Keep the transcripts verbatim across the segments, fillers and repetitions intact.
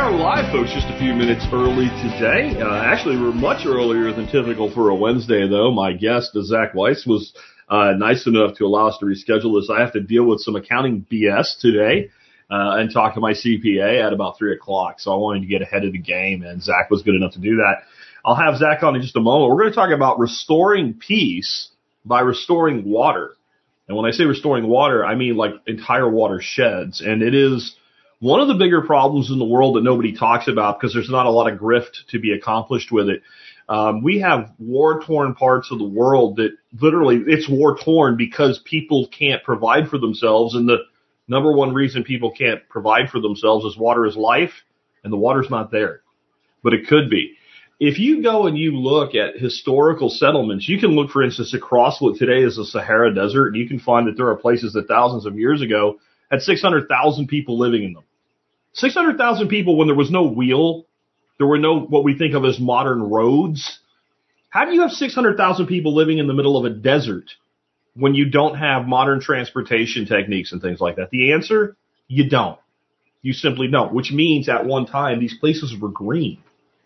are live, folks, just a few minutes early today. Uh, actually, we're much earlier than typical for a Wednesday, though. My guest, Zach Weiss, was uh, nice enough to allow us to reschedule this. I have to deal with some accounting B S today uh, and talk to my C P A at about three o'clock, so I wanted to get ahead of the game, and Zach was good enough to do that. I'll have Zach on in just a moment. We're going to talk about restoring peace by restoring water. And when I say restoring water, I mean like entire watersheds, and it is one of the bigger problems in the world that nobody talks about because there's not a lot of grift to be accomplished with it. Um, we have war-torn parts of the world that literally it's war-torn because people can't provide for themselves. And the number one reason people can't provide for themselves is water is life, and the water's not there. But it could be. If you go and you look at historical settlements, you can look, for instance, across what today is the Sahara Desert, and you can find that there are places that thousands of years ago had six hundred thousand people living in them. six hundred thousand people when there was no wheel, there were no what we think of as modern roads. How do you have six hundred thousand people living in the middle of a desert when you don't have modern transportation techniques and things like that? The answer, you don't. You simply don't, which means at one time these places were green.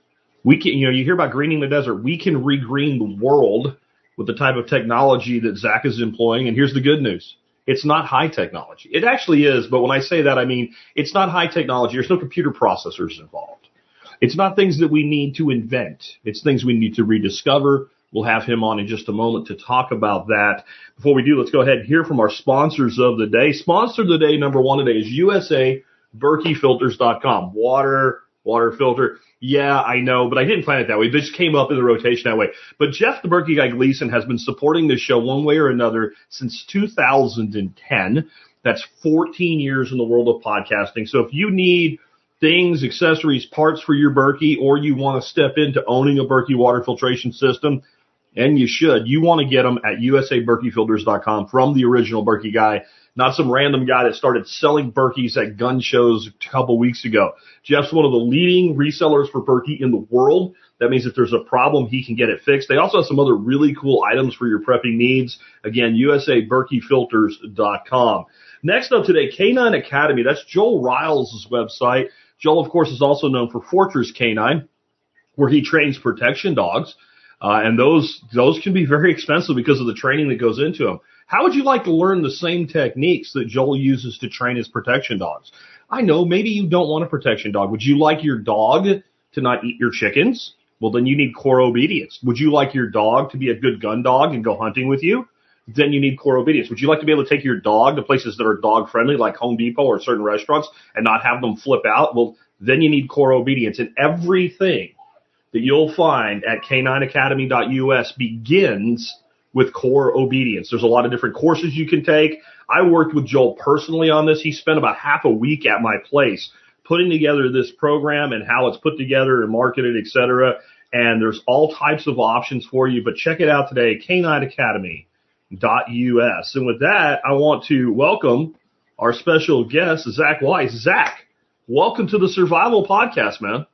We can, you know, you hear about greening the desert. We can regreen the world with the type of technology that Zach is employing. And here's the good news. It's not high technology. It actually is, but when I say that, I mean it's not high technology. There's no computer processors involved. It's not things that we need to invent. It's things we need to rediscover. We'll have him on in just a moment to talk about that. Before we do, let's go ahead and hear from our sponsors of the day. Sponsor of the day, number one today, is U S A Berkey Filters dot com. Water, water filter. Yeah, I know, but I didn't plan it that way. This came up in the rotation that way. But Jeff the Berkey Guy Gleason has been supporting this show one way or another since two thousand ten. That's fourteen years in the world of podcasting. So if you need things, accessories, parts for your Berkey, or you want to step into owning a Berkey water filtration system, and you should, you want to get them at U S A Berkey Filters dot com from the original Berkey guy. Not some random guy that started selling Berkeys at gun shows a couple weeks ago. Jeff's one of the leading resellers for Berkey in the world. That means if there's a problem, he can get it fixed. They also have some other really cool items for your prepping needs. Again, U S A Berkey Filters dot com. Next up today, K nine Academy. That's Joel Riles' website. Joel, of course, is also known for Fortress K nine, where he trains protection dogs. Uh, and those those can be very expensive because of the training that goes into them. How would you like to learn the same techniques that Joel uses to train his protection dogs? I know, maybe you don't want a protection dog. Would you like your dog to not eat your chickens? Well, then you need core obedience. Would you like your dog to be a good gun dog and go hunting with you? Then you need core obedience. Would you like to be able to take your dog to places that are dog friendly, like Home Depot or certain restaurants, and not have them flip out? Well, then you need core obedience. And everything that you'll find at K nine Academy dot U S begins with core obedience. There's a lot of different courses you can take. I worked with Joel personally on this. He spent about half a week at my place putting together this program and how it's put together and marketed, et cetera. And there's all types of options for you. But check it out today, K nine Academy dot U S. And with that, I want to welcome our special guest, Zach Weiss. Zach, welcome to the Survival Podcast, man.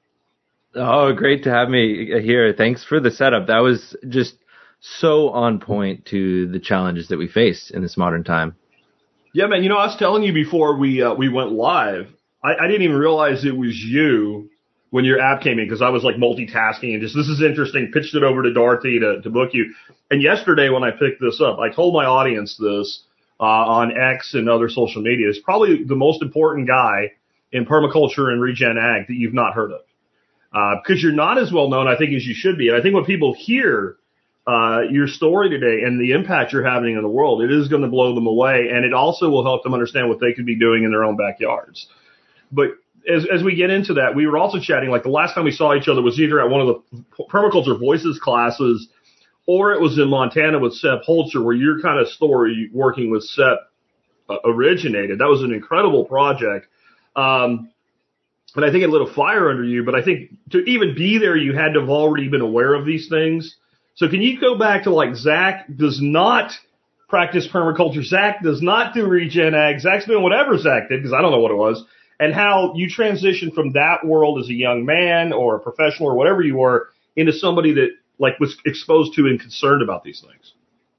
Oh, great to have me here. Thanks for the setup. That was just so on point to the challenges that we face in this modern time. Yeah, man. You know, I was telling you before we uh, we went live, I, I didn't even realize it was you when your app came in because I was like multitasking and just, this is interesting, pitched it over to Dorothy to, to book you. And yesterday when I picked this up, I told my audience this uh, on X and other social media. It's probably the most important guy in permaculture and regen ag that you've not heard of. Because uh, you're not as well known, I think, as you should be. And I think when people hear uh, your story today and the impact you're having in the world, it is going to blow them away. And it also will help them understand what they could be doing in their own backyards. But as, as we get into that, we were also chatting, like the last time we saw each other was either at one of the Permaculture Voices classes or it was in Montana with Sep Holzer, where your kind of story working with Sep uh, originated. That was an incredible project. Um, And I think it lit a fire under you, but I think to even be there, you had to have already been aware of these things. So can you go back to like Zach does not practice permaculture. Zach does not do regen ag. Zach's doing whatever Zach did because I don't know what it was. And how you transitioned from that world as a young man or a professional or whatever you were into somebody that like was exposed to and concerned about these things.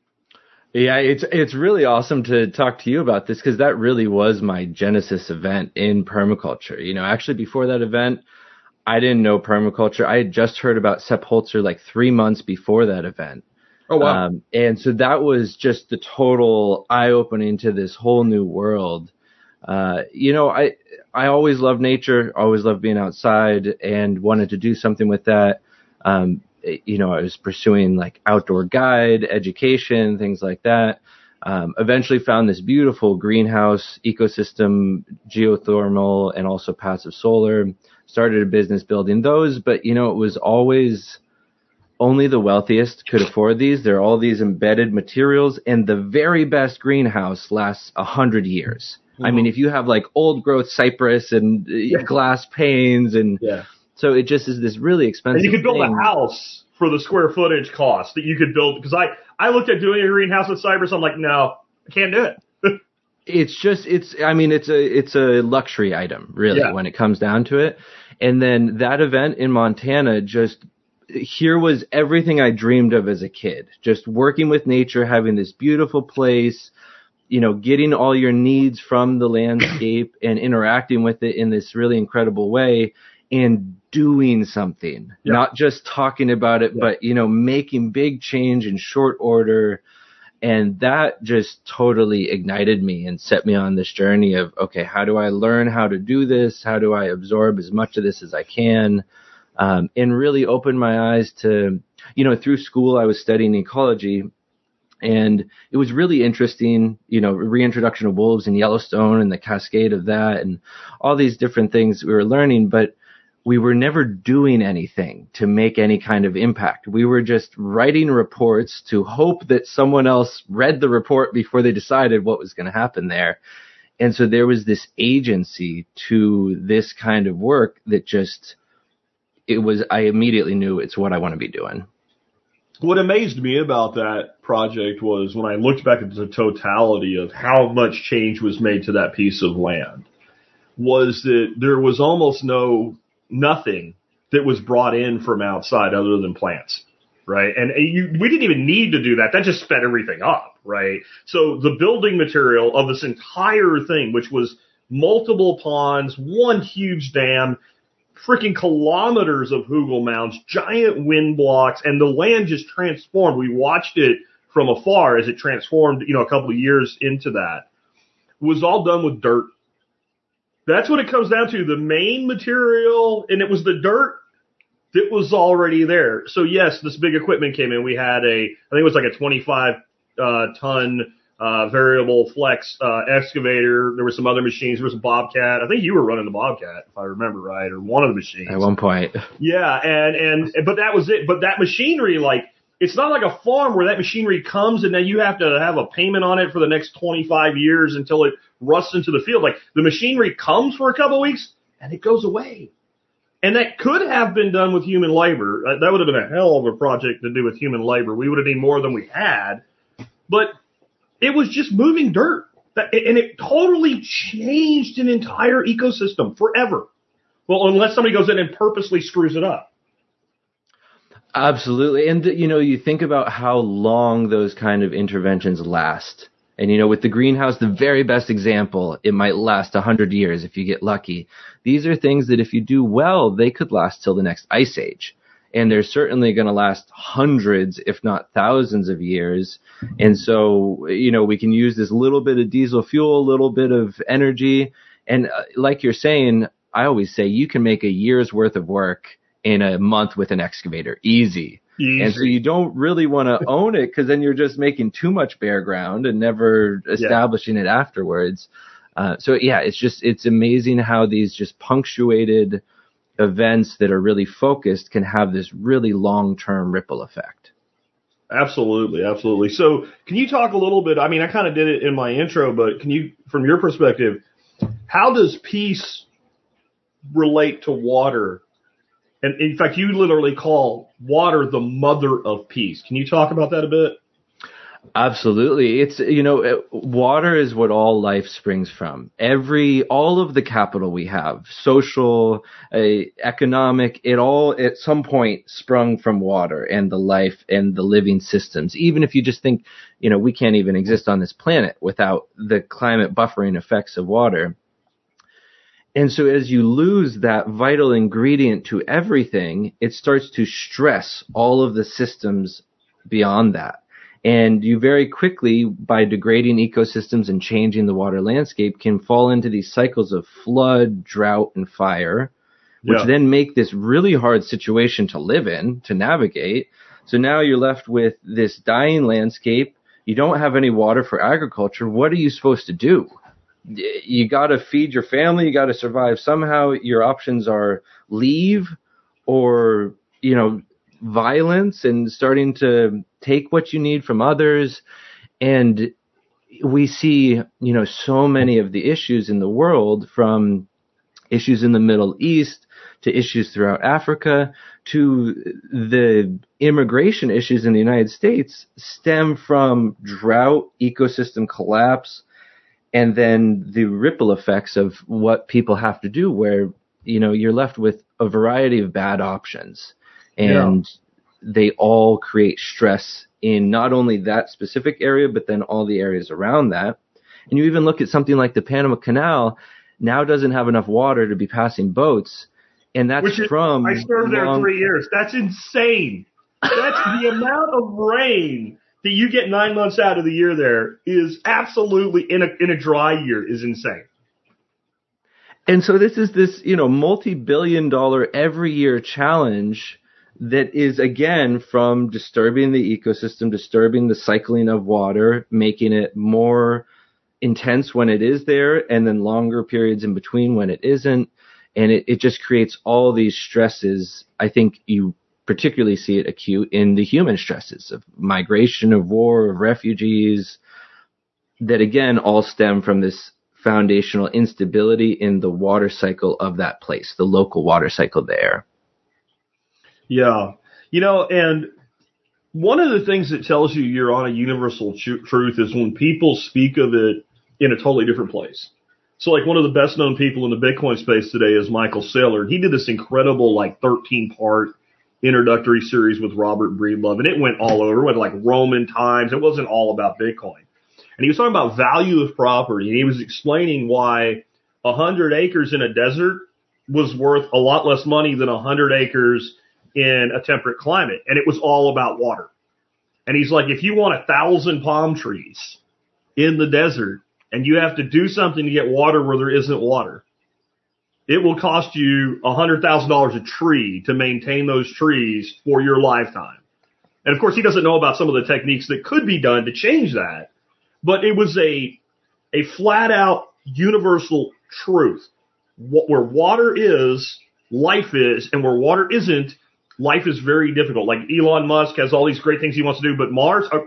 Yeah, it's it's really awesome to talk to you about this because that really was my genesis event in permaculture. You know, actually before that event, I didn't know permaculture. I had just heard about Sepp Holzer like three months before that event. Oh, wow. Um, and so that was just the total eye-opening to this whole new world. Uh, you know, I I always loved nature, always loved being outside, and wanted to do something with that. Um, you know, I was pursuing like outdoor guide, education, things like that. Um, eventually found this beautiful greenhouse ecosystem, geothermal, and also passive solar. Started a business building those, but you know, it was always only the wealthiest could afford these. There are all these embedded materials, and the very best greenhouse lasts a hundred years. Mm-hmm. I mean, if you have like old growth cypress and yeah. glass panes, and yeah. so it just is this really expensive. And you could build thing. a house for the square footage cost that you could build. Because I, I looked at doing a greenhouse with cypress. I'm like, no, I can't do it. It's just, it's, I mean, it's a, it's a luxury item, really, yeah. when it comes down to it. And then that event in Montana, just, here was everything I dreamed of as a kid. Just working with nature, having this beautiful place, you know, getting all your needs from the landscape and interacting with it in this really incredible way, and doing something, yeah. not just talking about it, yeah. but, you know, making big change in short order. And that just totally ignited me and set me on this journey of, okay, how do I learn how to do this? How do I absorb as much of this as I can? Um, and really open my eyes to, you know, through school, I was studying ecology, and it was really interesting, you know, reintroduction of wolves in Yellowstone and the cascade of that and all these different things we were learning, but we were never doing anything to make any kind of impact. We were just writing reports to hope that someone else read the report before they decided what was going to happen there. And so there was this agency to this kind of work that just, it was, I immediately knew it's what I want to be doing. What amazed me about that project was when I looked back at the totality of how much change was made to that piece of land, was that there was almost no, nothing that was brought in from outside other than plants, right? And you, we didn't even need to do that. That just sped everything up, right? So the building material of this entire thing, which was multiple ponds, one huge dam, freaking kilometers of hugel mounds, giant wind blocks, and the land just transformed. We watched it from afar as it transformed, you know, a couple of years into that. It was all done with dirt. That's what it comes down to. The main material, and it was the dirt that was already there. So yes, this big equipment came in. We had a, I think it was like a twenty-five uh, ton uh, variable flex uh, excavator. There were some other machines. There was a Bobcat. I think you were running the Bobcat, if I remember right, or one of the machines. At one point. Yeah, and and but that was it. But that machinery, like, it's not like a farm where that machinery comes and then you have to have a payment on it for the next twenty-five years until it rusts into the field. Like, the machinery comes for a couple of weeks and it goes away. And that could have been done with human labor. Uh, that would have been a hell of a project to do with human labor. We would have needed more than we had. But it was just moving dirt. That, and it totally changed an entire ecosystem forever. Well, unless somebody goes in and purposely screws it up. Absolutely. And, you know, you think about how long those kind of interventions last. And, you know, with the greenhouse, the very best example, it might last one hundred years if you get lucky. These are things that if you do well, they could last till the next ice age. And they're certainly going to last hundreds, if not thousands of years. And so, you know, we can use this little bit of diesel fuel, a little bit of energy. And uh, like you're saying, I always say you can make a year's worth of work in a month with an excavator. Easy. Easy. And so you don't really want to own it, because then you're just making too much bare ground and never establishing yeah. it afterwards. Uh, so yeah, it's just, it's amazing how these just punctuated events that are really focused can have this really long-term ripple effect. Absolutely. Absolutely. So can you talk a little bit, I mean, I kind of did it in my intro, but can you, from your perspective, how does peace relate to water? And in fact, you literally call water the mother of peace. Can you talk about that a bit? Absolutely. It's, you know, water is what all life springs from. Every, all of the capital we have, social, uh, economic, it all at some point sprung from water and the life and the living systems. Even if you just think, you know, we can't even exist on this planet without the climate buffering effects of water. And so as you lose that vital ingredient to everything, it starts to stress all of the systems beyond that. And you very quickly, by degrading ecosystems and changing the water landscape, can fall into these cycles of flood, drought, and fire, which yeah. then make this really hard situation to live in, to navigate. So now you're left with this dying landscape. You don't have any water for agriculture. What are you supposed to do? You got to feed your family. You got to survive somehow. Your options are leave or, you know, violence and starting to take what you need from others. And we see, you know, so many of the issues in the world, from issues in the Middle East to issues throughout Africa to the immigration issues in the United States, stem from drought, ecosystem collapse, and then the ripple effects of what people have to do, where, you know, you're left with a variety of bad options. And yeah. they all create stress in not only that specific area, but then all the areas around that. And you even look at something like the Panama Canal now doesn't have enough water to be passing boats. And that's Which is, from... I served there long, three years. That's insane. That's the amount of rain that you get nine months out of the year there is absolutely, in a in a dry year, is insane. And so this is this, you know, multi-billion dollar every year challenge that is, again, from disturbing the ecosystem, disturbing the cycling of water, making it more intense when it is there, and then longer periods in between when it isn't. And it, it just creates all these stresses. I think you particularly see it acute in the human stresses of migration, of war, of refugees, that again all stem from this foundational instability in the water cycle of that place, the local water cycle there. Yeah. You know, and one of the things that tells you you're on a universal tr- truth is when people speak of it in a totally different place. So like one of the best known people in the Bitcoin space today is Michael Saylor. He did this incredible like thirteen part introductory series with Robert Breedlove, and it went all over. It went like Roman times. It wasn't all about Bitcoin. And he was talking about value of property, and he was explaining why one hundred acres in a desert was worth a lot less money than one hundred acres in a temperate climate, and it was all about water. And he's like, if you want a thousand palm trees in the desert and you have to do something to get water where there isn't water, it will cost you one hundred thousand dollars a tree to maintain those trees for your lifetime. And of course, he doesn't know about some of the techniques that could be done to change that. But it was a a flat out universal truth. Where water is, life is, and where water isn't, life is very difficult. Like Elon Musk has all these great things he wants to do, but Mars, are,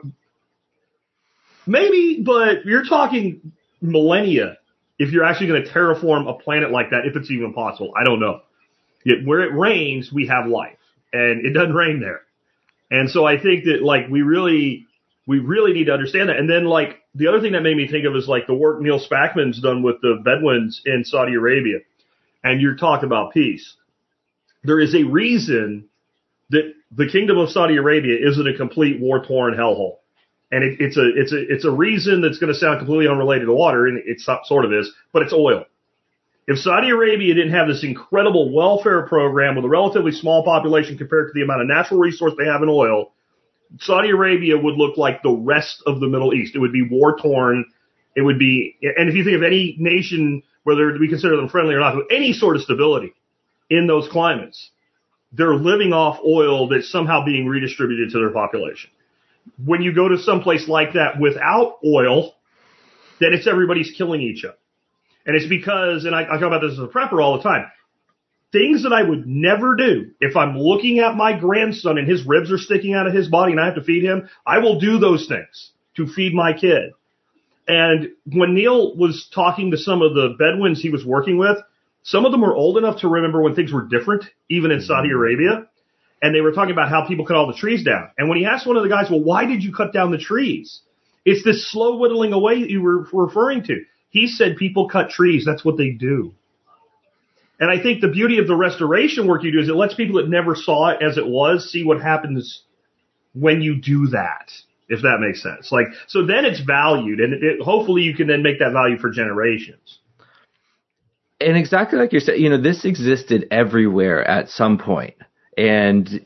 maybe, but you're talking millennia if you're actually going to terraform a planet like that, if it's even possible. I don't know. Yet where it rains, we have life, and it doesn't rain there. And so I think that like we really, we really need to understand that. And then like the other thing that made me think of is like the work Neil Spackman's done with the Bedouins in Saudi Arabia. And you're talking about peace. There is a reason that the Kingdom of Saudi Arabia isn't a complete war-torn hellhole. And it, it's a it's a it's a reason that's going to sound completely unrelated to water, and it sort of is, but it's oil. If Saudi Arabia didn't have this incredible welfare program with a relatively small population compared to the amount of natural resource they have in oil, Saudi Arabia would look like the rest of the Middle East. It would be war-torn. It would be, and if you think of any nation, whether we consider them friendly or not, with any sort of stability in those climates, they're living off oil that's somehow being redistributed to their population. When you go to some place like that without oil, then it's everybody's killing each other. And it's because, and I, I talk about this as a prepper all the time, things that I would never do if I'm looking at my grandson and his ribs are sticking out of his body and I have to feed him, I will do those things to feed my kid. And when Neil was talking to some of the Bedouins he was working with, some of them were old enough to remember when things were different, even in Saudi Arabia. And they were talking about how people cut all the trees down. And when he asked one of the guys, well, why did you cut down the trees? It's this slow whittling away that you were referring to. He said people cut trees. That's what they do. And I think the beauty of the restoration work you do is it lets people that never saw it as it was see what happens when you do that, if that makes sense. Like, so then it's valued, and it, hopefully you can then make that value for generations. And exactly like you said, you know, this existed everywhere at some point. And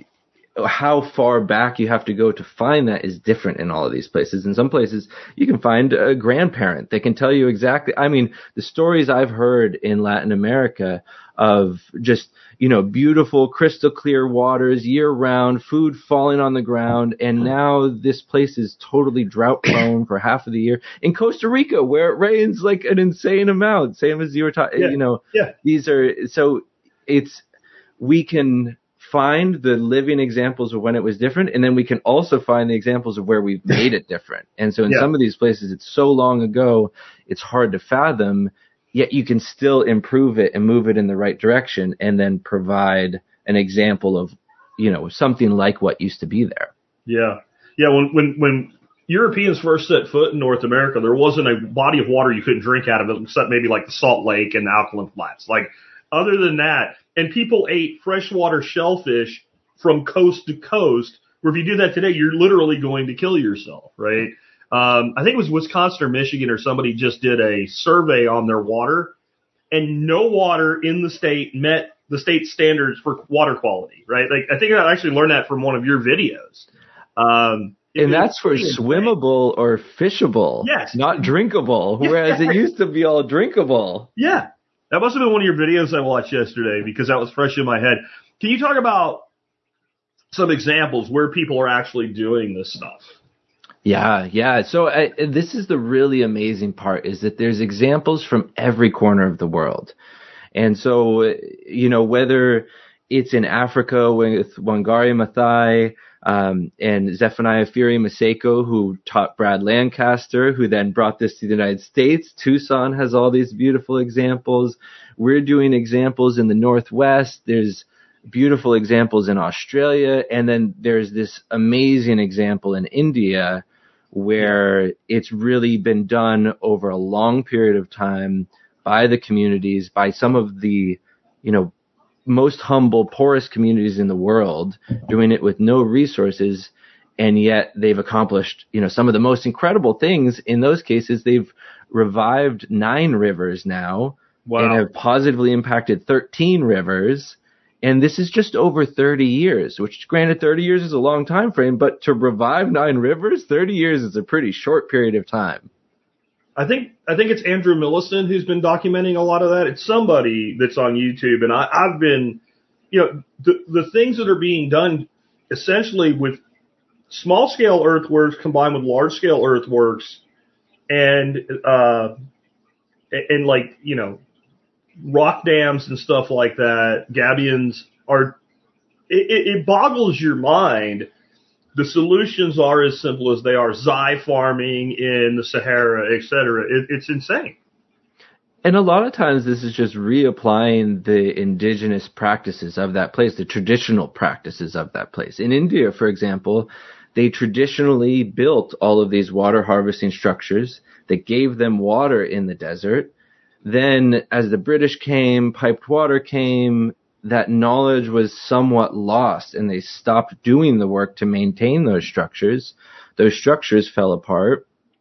how far back you have to go to find that is different in all of these places. In some places, you can find a grandparent that can tell you exactly. I mean, the stories I've heard in Latin America of just, you know, beautiful, crystal clear waters year round, food falling on the ground. And now this place is totally drought prone for half of the year. In Costa Rica, where it rains like an insane amount, same as you were talking, yeah. you know, yeah. these are, so it's, we can find the living examples of when it was different, and then we can also find the examples of where we've made it different. And so in yeah. some of these places, it's so long ago, it's hard to fathom, yet you can still improve it and move it in the right direction and then provide an example of, you know, something like what used to be there. Yeah. Yeah. When, when, when Europeans first set foot in North America, there wasn't a body of water you couldn't drink out of it, except maybe like the Salt Lake and the Alkaline Flats. Like, other than that, and people ate freshwater shellfish from coast to coast, where if you do that today, you're literally going to kill yourself, right? Um, I think it was Wisconsin or Michigan or somebody just did a survey on their water, and no water in the state met the state standards for water quality, right? Like, I think I actually learned that from one of your videos. Um, and that's for swimmable or fishable, yes, not drinkable, whereas it used to be all drinkable. Yeah. That must have been one of your videos I watched yesterday because that was fresh in my head. Can you talk about some examples where people are actually doing this stuff? Yeah, yeah. So I, this is the really amazing part, is that there's examples from every corner of the world. And so, you know, whether it's in Africa with Wangari Maathai, Um, and Zephaniah Firi Maseko, who taught Brad Lancaster, who then brought this to the United States. Tucson has all these beautiful examples. We're doing examples in the Northwest. There's beautiful examples in Australia. And then there's this amazing example in India where it's really been done over a long period of time by the communities, by some of the, you know, most humble, poorest communities in the world, doing it with no resources, and yet they've accomplished, you know, some of the most incredible things. In those cases, they've revived nine rivers now, wow. and have positively impacted thirteen rivers. And this is just over thirty years, which, granted, thirty years is a long time frame, but to revive nine rivers, thirty years is a pretty short period of time. I think I think it's Andrew Millicent who's been documenting a lot of that. It's somebody that's on YouTube, and I, I've been, you know, the the things that are being done essentially with small scale earthworks combined with large scale earthworks, and uh, and like you know, rock dams and stuff like that. Gabions are. It, it boggles your mind. The solutions are as simple as they are. Zai farming in the Sahara, et cetera. It, it's insane. And a lot of times this is just reapplying the indigenous practices of that place, the traditional practices of that place. In India, for example, they traditionally built all of these water harvesting structures that gave them water in the desert. Then as the British came, piped water came, that knowledge was somewhat lost, and they stopped doing the work to maintain those structures. Those structures fell apart.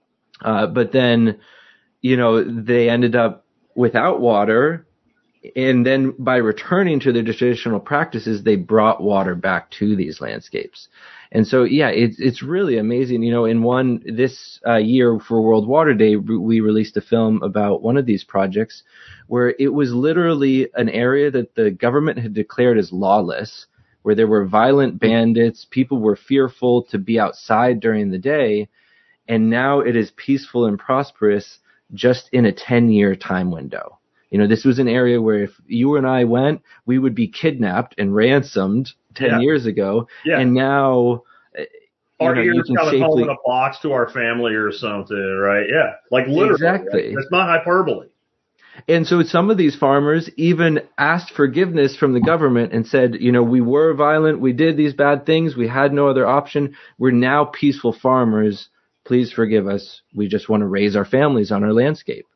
Uh, but then, you know, they ended up without water. And then by returning to their traditional practices, they brought water back to these landscapes. And so, yeah, it's, it's really amazing. You know, in one, this uh, year for World Water Day, we released a film about one of these projects where it was literally an area that the government had declared as lawless, where there were violent bandits, people were fearful to be outside during the day, and now it is peaceful and prosperous just in a ten-year time window. You know, this was an area where if you and I went, we would be kidnapped and ransomed ten yeah. years ago, yeah. and now our know, ears kind of home in a box to our family or something, right? Yeah, like literally. Exactly. Right? That's not hyperbole. And so some of these farmers even asked forgiveness from the government and said, you know, we were violent, we did these bad things, we had no other option. We're now peaceful farmers. Please forgive us. We just want to raise our families on our landscape.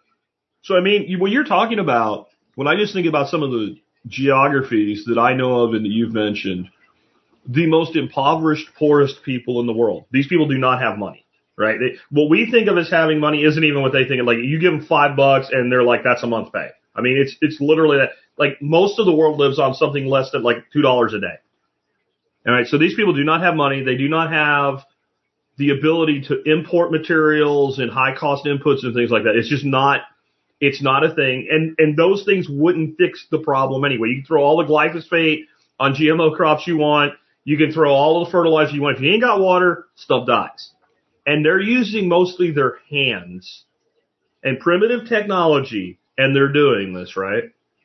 So, I mean, when you're talking about, when I just think about some of the geographies that I know of and that you've mentioned, the most impoverished, poorest people in the world, these people do not have money. Right? They, what we think of as having money isn't even what they think of. Like, you give them five bucks and they're like, that's a month pay. I mean, it's it's literally that. Like, most of the world lives on something less than like two dollars a day. All right, so these people do not have money. They do not have the ability to import materials and high-cost inputs and things like that. It's just not it's not a thing. And and those things wouldn't fix the problem anyway. You can throw all the glyphosate on G M O crops you want. You can throw all the fertilizer you want. If you ain't got water, stuff dies. And they're using mostly their hands and primitive technology, and they're doing this, right?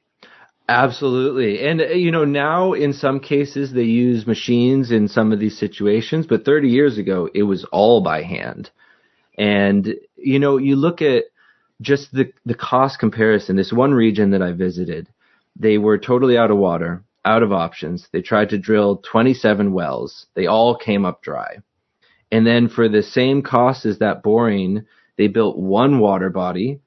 Absolutely. And, you know, now in some cases they use machines in some of these situations, but thirty years ago it was all by hand. And, you know, you look at just the, the cost comparison. This one region that I visited, they were totally out of water, out of options. They tried to drill twenty-seven wells. They all came up dry. And then for the same cost as that boring, they built one water body.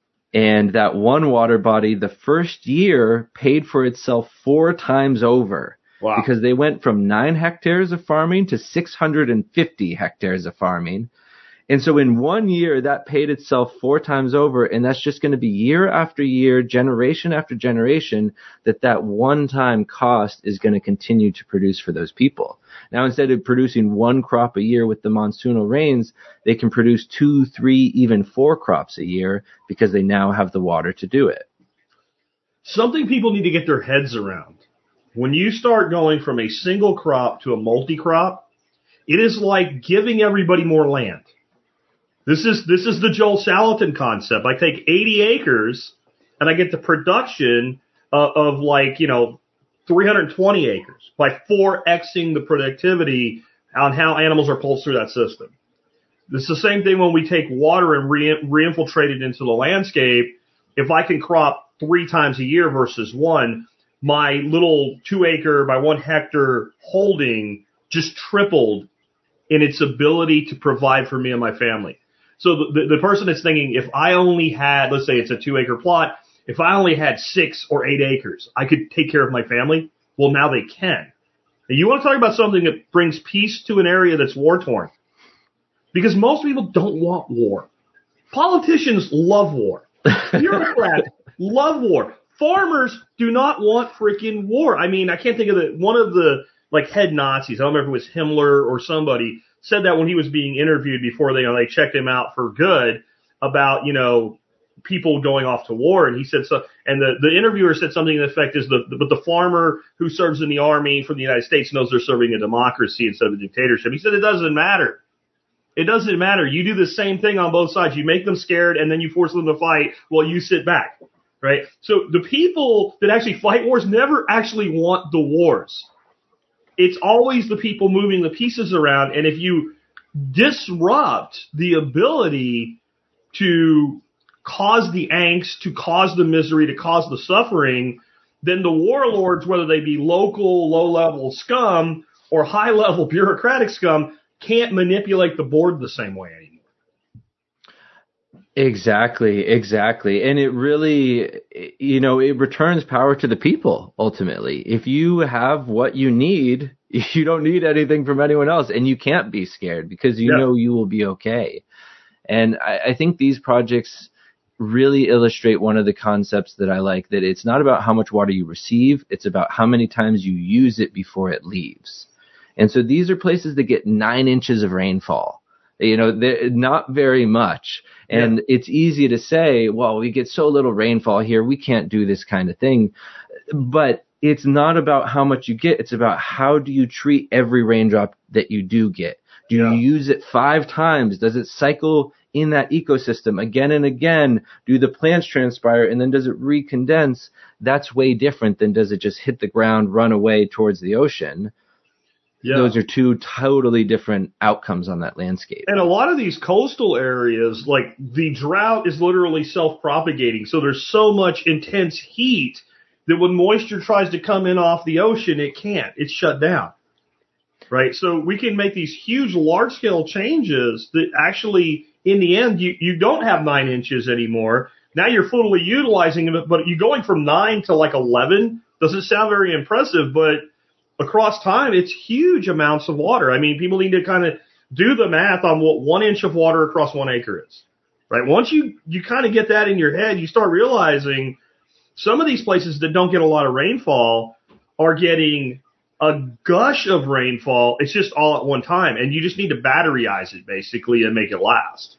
And that one water body, the first year, paid for itself four times over. Wow. Because they went from nine hectares of farming to six hundred fifty hectares of farming. And so in one year, that paid itself four times over. And that's just going to be year after year, generation after generation, that that one-time cost is going to continue to produce for those people. Now, instead of producing one crop a year with the monsoonal rains, they can produce two, three, even four crops a year because they now have the water to do it. Something people need to get their heads around. When you start going from a single crop to a multi-crop, it is like giving everybody more land. This is this is the Joel Salatin concept. I take eighty acres and I get the production of, of like, you know, three hundred twenty acres by four Xing the productivity on how animals are pulled through that system. It's the same thing when we take water and re- re-infiltrate it into the landscape. If I can crop three times a year versus one, my little two acre by one hectare holding just tripled in its ability to provide for me and my family. So the, the, the person is thinking, if I only had, let's say it's a two acre plot, if I only had six or eight acres, I could take care of my family. Well, now they can. And you want to talk about something that brings peace to an area that's war torn. Because most people don't want war. Politicians love war. Bureaucrats love war. Farmers do not want freaking war. I mean, I can't think of the, one of the like head Nazis. I don't remember if it was Himmler or somebody said that when he was being interviewed before they, you know, they checked him out for good about, you know, people going off to war. And he said so, and the, the interviewer said something to the effect is the, the, but the farmer who serves in the army for the United States knows they're serving a democracy instead of a dictatorship. He said it doesn't matter. It doesn't matter. You do the same thing on both sides. You make them scared and then you force them to fight while you sit back. Right? So the people that actually fight wars never actually want the wars. It's always the people moving the pieces around. And if you disrupt the ability to cause the angst, to cause the misery, to cause the suffering, then the warlords, whether they be local, low-level scum or high-level bureaucratic scum, can't manipulate the board the same way anymore. Exactly, exactly. And it really, you know, it returns power to the people, ultimately. If you have what you need, you don't need anything from anyone else, and you can't be scared because you yeah. know you will be okay. And I, I think these projects really illustrate one of the concepts that I like, that it's not about how much water you receive, it's about how many times you use it before it leaves. And so these are places that get nine inches of rainfall. You know, not very much. And yeah. it's easy to say, well, we get so little rainfall here, we can't do this kind of thing. But it's not about how much you get. It's about how do you treat every raindrop that you do get. Do yeah. you use it five times? Does it cycle in that ecosystem again and again? Do the plants transpire and then does it recondense? That's way different than does it just hit the ground, run away towards the ocean. Yeah. Those are two totally different outcomes on that landscape. And a lot of these coastal areas, like the drought is literally self-propagating. So there's so much intense heat that when moisture tries to come in off the ocean, it can't. It's shut down. Right? So we can make these huge, large-scale changes that actually, in the end, you, you don't have nine inches anymore. Now you're fully utilizing it, but you going from nine to like eleven doesn't sound very impressive, but across time, it's huge amounts of water. I mean, people need to kind of do the math on what one inch of water across one acre is, right? Once you, you kind of get that in your head, you start realizing some of these places that don't get a lot of rainfall are getting a gush of rainfall. It's just all at one time, and you just need to batteryize it basically and make it last.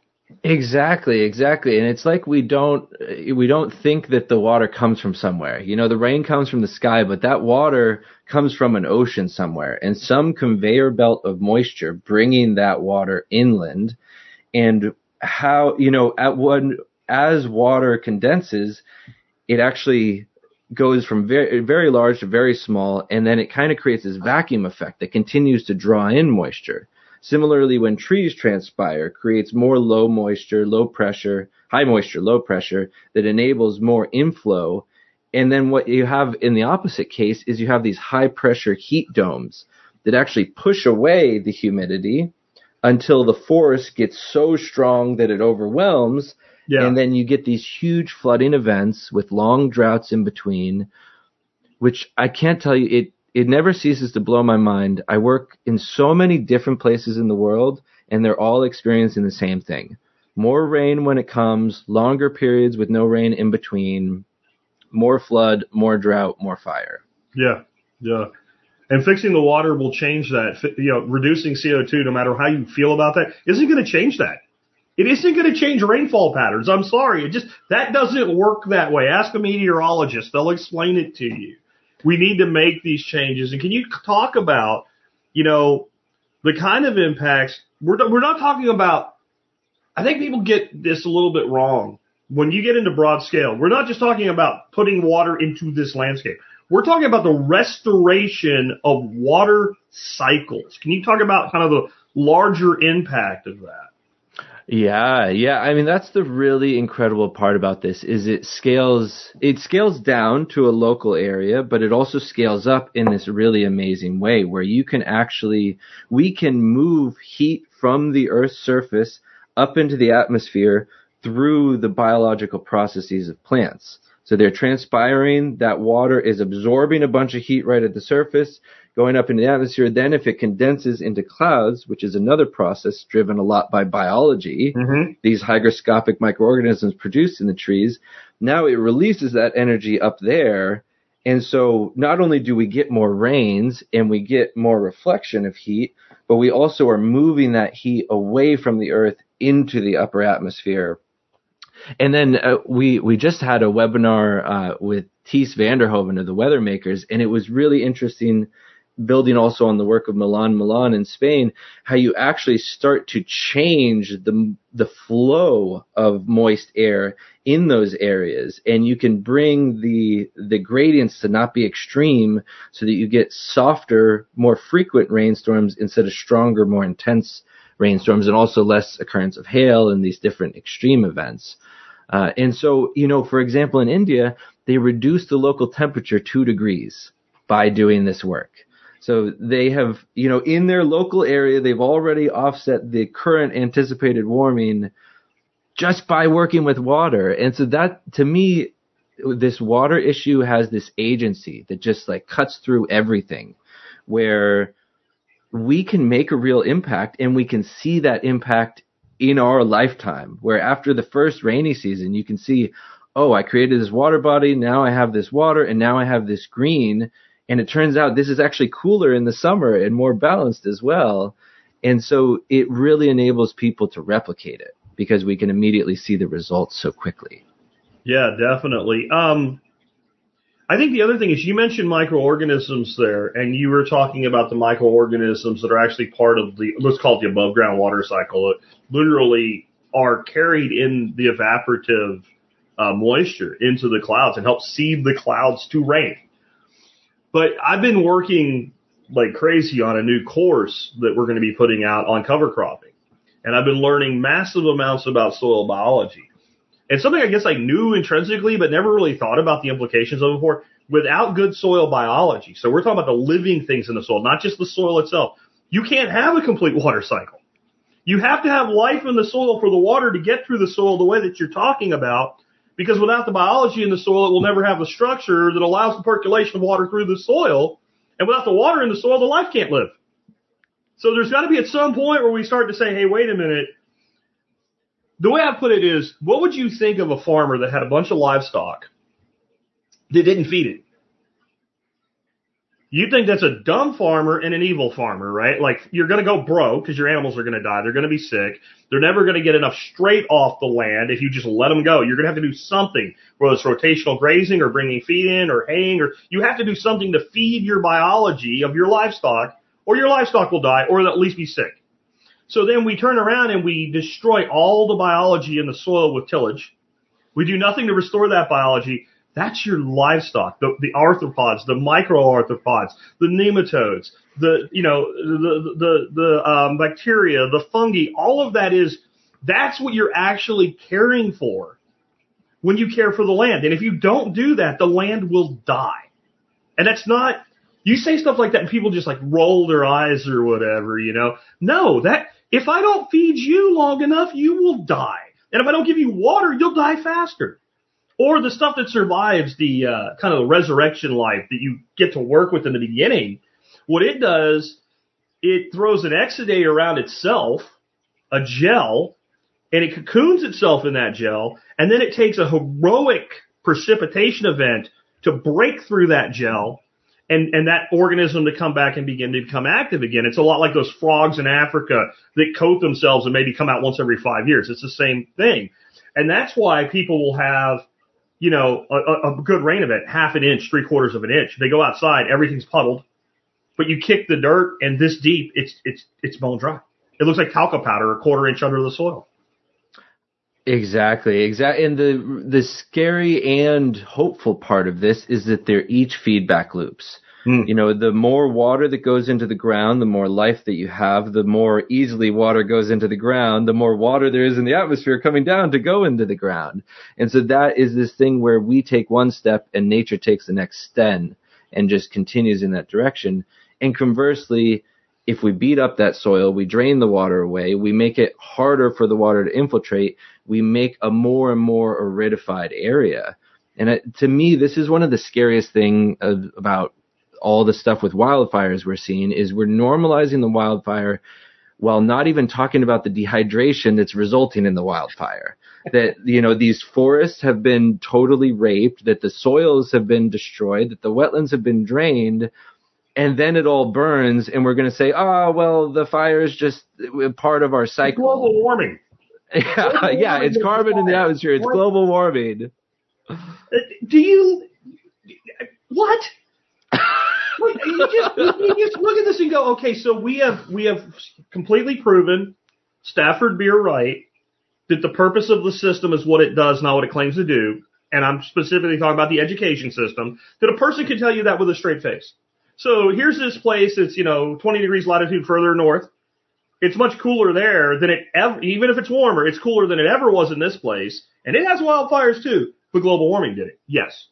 Exactly, exactly. And it's like we don't we don't think that the water comes from somewhere. You know, the rain comes from the sky, but that water comes from an ocean somewhere, and some conveyor belt of moisture bringing that water inland. And how, you know, at one as water condenses, it actually goes from very very large to very small, and then it kind of creates this vacuum effect that continues to draw in moisture. Similarly, when trees transpire, creates more low moisture, low pressure, high moisture, low pressure that enables more inflow. And then what you have in the opposite case is you have these high pressure heat domes that actually push away the humidity until the force gets so strong that it overwhelms. Yeah. And then you get these huge flooding events with long droughts in between, which I can't tell you, it It never ceases to blow my mind. I work in so many different places in the world, and they're all experiencing the same thing. More rain when it comes, longer periods with no rain in between, more flood, more drought, more fire. Yeah, yeah. And fixing the water will change that. You know, reducing C O two, no matter how you feel about that, isn't going to change that. It isn't going to change rainfall patterns. I'm sorry. It just, that doesn't work that way. Ask a meteorologist. They'll explain it to you. We need to make these changes. And can you talk about, you know, the kind of impacts? We're, we're not talking about, I think people get this a little bit wrong. When you get into broad scale, we're not just talking about putting water into this landscape. We're talking about the restoration of water cycles. Can you talk about kind of the larger impact of that? Yeah, yeah. I mean, that's the really incredible part about this is it scales, it scales down to a local area, but it also scales up in this really amazing way where you can actually, we can move heat from the Earth's surface up into the atmosphere through the biological processes of plants. So they're transpiring, that water is absorbing a bunch of heat right at the surface, going up into the atmosphere. Then if it condenses into clouds, which is another process driven a lot by biology, mm-hmm. these hygroscopic microorganisms produced in the trees, now it releases that energy up there. And so not only do we get more rains and we get more reflection of heat, but we also are moving that heat away from the Earth into the upper atmosphere. And then uh, we we just had a webinar uh, with Thijs van der Hoven of the Weather Makers, and it was really interesting, building also on the work of Milan Milan in Spain, how you actually start to change the the flow of moist air in those areas, and you can bring the the gradients to not be extreme, so that you get softer, more frequent rainstorms instead of stronger, more intense rainstorms, and also less occurrence of hail and these different extreme events. Uh, and so, you know, for example, in India, they reduced the local temperature two degrees by doing this work. So they have, you know, in their local area, they've already offset the current anticipated warming just by working with water. And so that, to me, this water issue has this agency that just like cuts through everything, where we can make a real impact, and we can see that impact in our lifetime, where after the first rainy season, you can see, oh, I created this water body, now I have this water, and now I have this green, and it turns out this is actually cooler in the summer and more balanced as well. And so it really enables people to replicate it because we can immediately see the results so quickly. Yeah, definitely. Um, I think the other thing is you mentioned microorganisms there, and you were talking about the microorganisms that are actually part of the, let's call it the above ground water cycle, that literally are carried in the evaporative uh, moisture into the clouds and help seed the clouds to rain. But I've been working like crazy on a new course that we're going to be putting out on cover cropping, and I've been learning massive amounts about soil biology. And something I guess I knew intrinsically, but never really thought about the implications of it before. Without good soil biology, so we're talking about the living things in the soil, not just the soil itself, you can't have a complete water cycle. You have to have life in the soil for the water to get through the soil the way that you're talking about, because without the biology in the soil, it will never have the structure that allows the percolation of water through the soil. And without the water in the soil, the life can't live. So there's got to be at some point where we start to say, hey, wait a minute. The way I put it is, what would you think of a farmer that had a bunch of livestock that didn't feed it. You think that's a dumb farmer and an evil farmer, right? Like, you're going to go broke because your animals are going to die. They're going to be sick. They're never going to get enough straight off the land if you just let them go. You're going to have to do something, whether it's rotational grazing or bringing feed in or haying, or you have to do something to feed your biology of your livestock, or your livestock will die or at least be sick. So then we turn around and we destroy all the biology in the soil with tillage. We do nothing to restore that biology. That's your livestock, the, the arthropods, the microarthropods, the nematodes, the, you know, the, the, the, um, bacteria, the fungi, all of that is, that's what you're actually caring for when you care for the land. And if you don't do that, the land will die. And that's not, you say stuff like that and people just like roll their eyes or whatever, you know. No, that, if I don't feed you long enough, you will die. And if I don't give you water, you'll die faster. Or the stuff that survives the uh, kind of the resurrection life that you get to work with in the beginning, what it does, it throws an exudate around itself, a gel, and it cocoons itself in that gel, and then it takes a heroic precipitation event to break through that gel and, and that organism to come back and begin to become active again. It's a lot like those frogs in Africa that coat themselves and maybe come out once every five years. It's the same thing. And that's why people will have, you know, a, a good rain event, half an inch, three quarters of an inch. They go outside, everything's puddled, but you kick the dirt and this deep, it's, it's, it's bone dry. It looks like talcum powder a quarter inch under the soil. Exactly. Exactly. And the, the scary and hopeful part of this is that they're each feedback loops. Mm. You know, the more water that goes into the ground, the more life that you have, the more easily water goes into the ground, the more water there is in the atmosphere coming down to go into the ground. And so that is this thing where we take one step and nature takes the next ten and just continues in that direction. And conversely, if we beat up that soil, we drain the water away, we make it harder for the water to infiltrate, we make a more and more aridified area. And it, to me, this is one of the scariest things about all the stuff with wildfires we're seeing is we're normalizing the wildfire while not even talking about the dehydration that's resulting in the wildfire. That, you know, these forests have been totally raped, that the soils have been destroyed, that the wetlands have been drained, and then it all burns, and we're going to say, oh, well, the fire is just part of our cycle. Global warming. Yeah, global yeah warming, it's carbon in the atmosphere. It's global warming. Do you... What? you, just, you just look at this and go, okay, so we have we have completely proven, Stafford Beer right, that the purpose of the system is what it does, not what it claims to do. And I'm specifically talking about the education system, that a person can tell you that with a straight face. So here's this place that's, you know, twenty degrees latitude further north. It's much cooler there than it ever, even if it's warmer, it's cooler than it ever was in this place. And it has wildfires too, but global warming did it. Yes.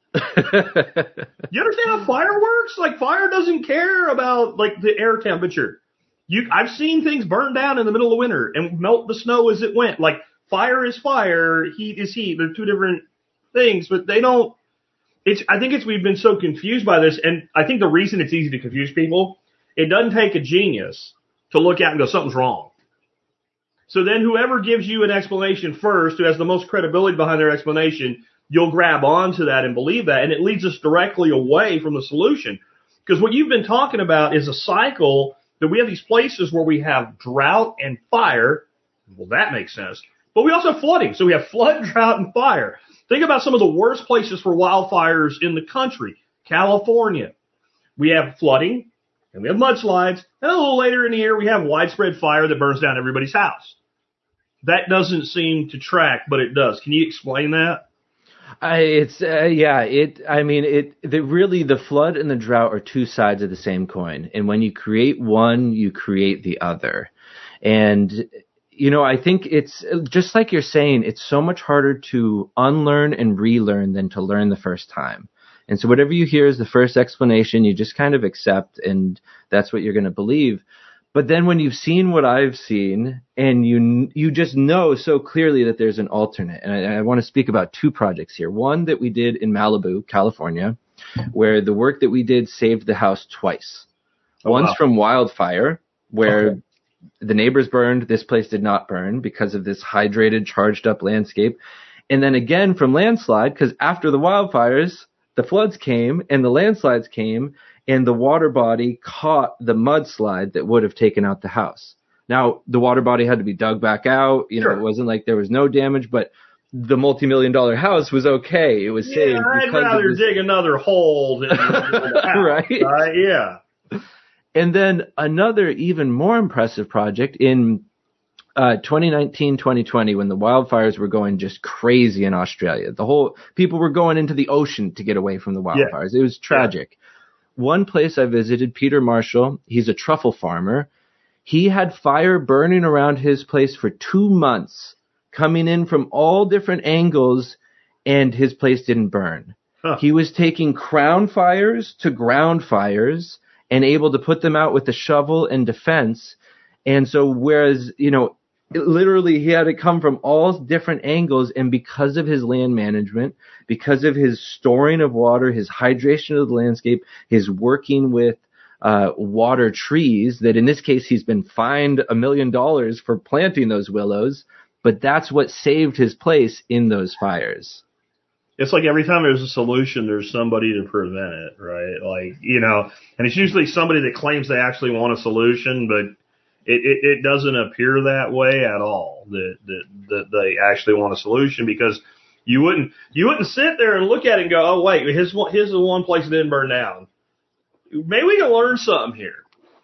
You understand how fire works? Like, fire doesn't care about like the air temperature. You, I've seen things burn down in the middle of winter and melt the snow as it went. Like, fire is fire, heat is heat. They're two different things, but they don't. It's. I think it's we've been so confused by this, and I think the reason it's easy to confuse people, it doesn't take a genius to look at and go, something's wrong. So then whoever gives you an explanation first, who has the most credibility behind their explanation, you'll grab onto that and believe that, and it leads us directly away from the solution. Because what you've been talking about is a cycle that we have these places where we have drought and fire. Well, that makes sense. But we also have flooding. So we have flood, drought, and fire. Think about some of the worst places for wildfires in the country. California. We have flooding, and we have mudslides, and a little later in the year we have widespread fire that burns down everybody's house. That doesn't seem to track, but it does. Can you explain that? I, it's uh, yeah. It. I mean, it. The, really, the flood and the drought are two sides of the same coin. And when you create one, you create the other. And you know, I think it's just like you're saying. It's so much harder to unlearn and relearn than to learn the first time. And so, whatever you hear is the first explanation, you just kind of accept, and that's what you're going to believe. But then when you've seen what I've seen, and you you just know so clearly that there's an alternate, and I, I want to speak about two projects here. One that we did in Malibu, California, where the work that we did saved the house twice. Oh, Once wow. from wildfire, where okay. the neighbors burned, this place did not burn because of this hydrated, charged up landscape. And then again from landslide, because after the wildfires, the floods came and the landslides came and the water body caught the mudslide that would have taken out the house. Now, the water body had to be dug back out. You know, Sure. It wasn't like there was no damage, but the multi-million dollar house was okay. It was Yeah, saved. I'd because rather of this. dig another hole than the house, Right. right? Yeah. And then another even more impressive project in uh, twenty nineteen, twenty twenty, when the wildfires were going just crazy in Australia. The whole people were going into the ocean to get away from the wildfires. Yeah. It was tragic. Yeah. One place I visited, Peter Marshall, he's a truffle farmer. He had fire burning around his place for two months, coming in from all different angles, and his place didn't burn. Huh. He was taking crown fires to ground fires and able to put them out with a shovel and defense. And so whereas, you know, it, literally he had to come from all different angles, and because of his land management, because of his storing of water, his hydration of the landscape, his working with uh, water trees, that in this case he's been fined a million dollars for planting those willows, but that's what saved his place in those fires. It's like every time there's a solution, there's somebody to prevent it, right? Like, you know, and it's usually somebody that claims they actually want a solution, but it, it, it doesn't appear that way at all, that, that, that they actually want a solution, because you wouldn't, you wouldn't sit there and look at it and go, oh, wait, here's, here's the one place that didn't burn down. Maybe we can learn something here.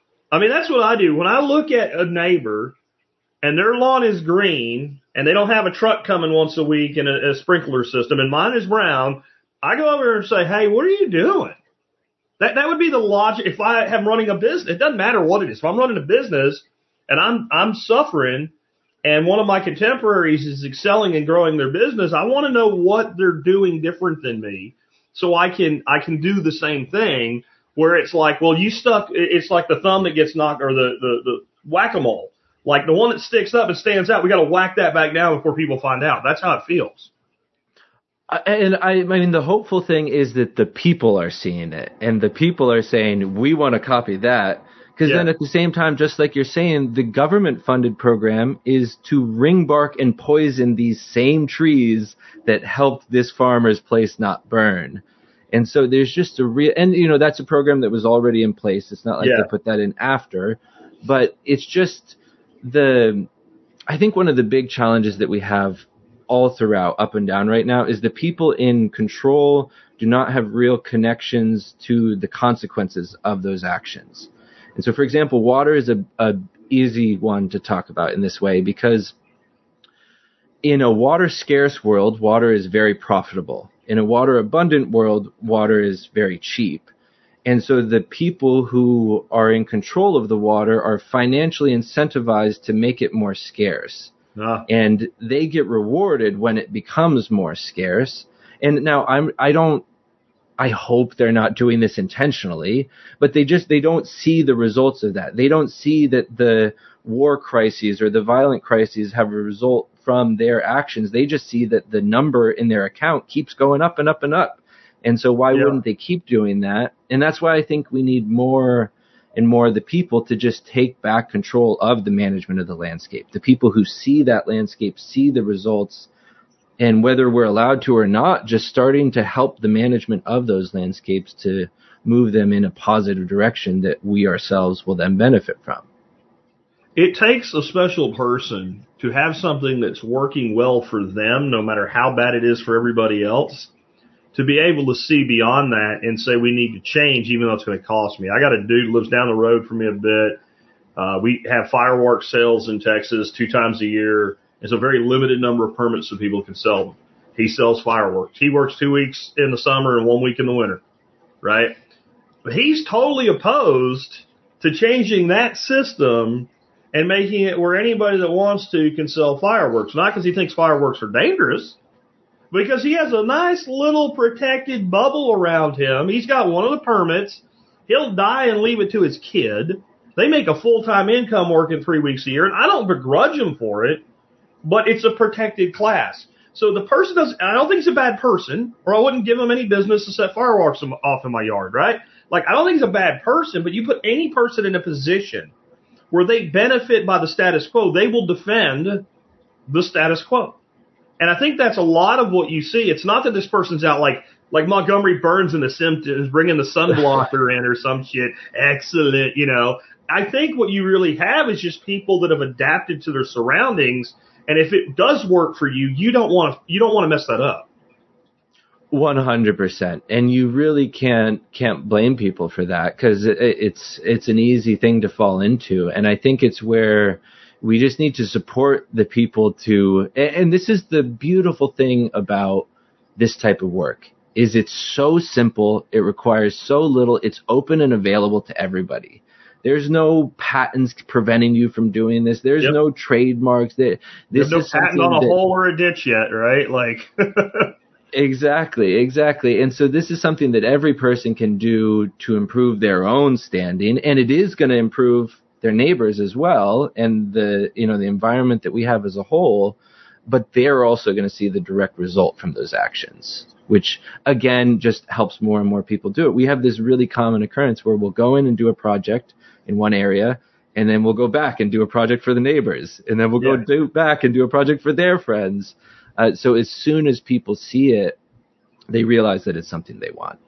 I mean, that's what I do. When I look at a neighbor and their lawn is green and they don't have a truck coming once a week and a, a sprinkler system, and mine is brown, I go over and say, hey, what are you doing? That that would be the logic. If I am running a business, it doesn't matter what it is. If I'm running a business and I'm I'm suffering and one of my contemporaries is excelling and growing their business, I want to know what they're doing different than me so I can I can do the same thing, where it's like, well, you stuck, it's like the thumb that gets knocked, or the, the, the whack-a-mole. Like the one that sticks up and stands out, we got to whack that back down before people find out. That's how it feels. And I, I mean, the hopeful thing is that the people are seeing it, and the people are saying, we want to copy that. Because yeah. then at the same time, just like you're saying, the government-funded program is to ring bark and poison these same trees that helped this farmer's place not burn. And so there's just a real, and you know, that's a program that was already in place. It's not like yeah. they put that in after, but it's just the, I think one of the big challenges that we have all throughout, up and down right now, is the people in control do not have real connections to the consequences of those actions. And so, for example, water is a, a easy one to talk about in this way, because in a water scarce world, water is very profitable. In a water abundant world, water is very cheap. And so the people who are in control of the water are financially incentivized to make it more scarce. Ah. And they get rewarded when it becomes more scarce. And now I'm, I don't, I hope they're not doing this intentionally, but they just, they don't see the results of that. They don't see that the war crises or the violent crises have a result from their actions. They just see that the number in their account keeps going up and up and up. And so why yeah. wouldn't they keep doing that? And that's why I think we need more and more of the people to just take back control of the management of the landscape. The people who see that landscape, see the results, and whether we're allowed to or not, just starting to help the management of those landscapes to move them in a positive direction that we ourselves will then benefit from. It takes a special person to have something that's working well for them, no matter how bad it is for everybody else, to be able to see beyond that and say we need to change, even though it's going to cost me. I got a dude who lives down the road from me a bit. Uh, we have fireworks sales in Texas two times a year. There's a very limited number of permits so people can sell them. He sells fireworks. He works two weeks in the summer and one week in the winter, right? But he's totally opposed to changing that system and making it where anybody that wants to can sell fireworks. Not because he thinks fireworks are dangerous, because he has a nice little protected bubble around him. He's got one of the permits. He'll die and leave it to his kid. They make a full-time income working three weeks a year, and I don't begrudge him for it, but it's a protected class. So the person doesn't, I don't think he's a bad person, or I wouldn't give him any business to set fireworks off in my yard, right? Like, I don't think he's a bad person, but you put any person in a position where they benefit by the status quo, they will defend the status quo. And I think that's a lot of what you see. It's not that this person's out like, like Montgomery Burns in The Simpsons bringing the sunblocker in or some shit. Excellent, you know. I think what you really have is just people that have adapted to their surroundings. And if it does work for you, you don't want to, you don't want to mess that up. one hundred percent. And you really can't, can't blame people for that, because it, it's, it's an easy thing to fall into. And I think it's where we just need to support the people to, and this is the beautiful thing about this type of work, is it's so simple. It requires so little. It's open and available to everybody. There's no patents preventing you from doing this. There's yep. no trademarks. That this There's no is patent on a that, hole or a ditch yet, right? Like exactly, exactly. And so this is something that every person can do to improve their own standing, and it is going to improve their neighbors as well, and the you know the environment that we have as a whole. But they're also going to see the direct result from those actions, which again just helps more and more people do it. We have this really common occurrence where we'll go in and do a project in one area, and then we'll go back and do a project for the neighbors, and then we'll yeah. go do back and do a project for their friends. Uh, so as soon as people see it, they realize that it's something they want.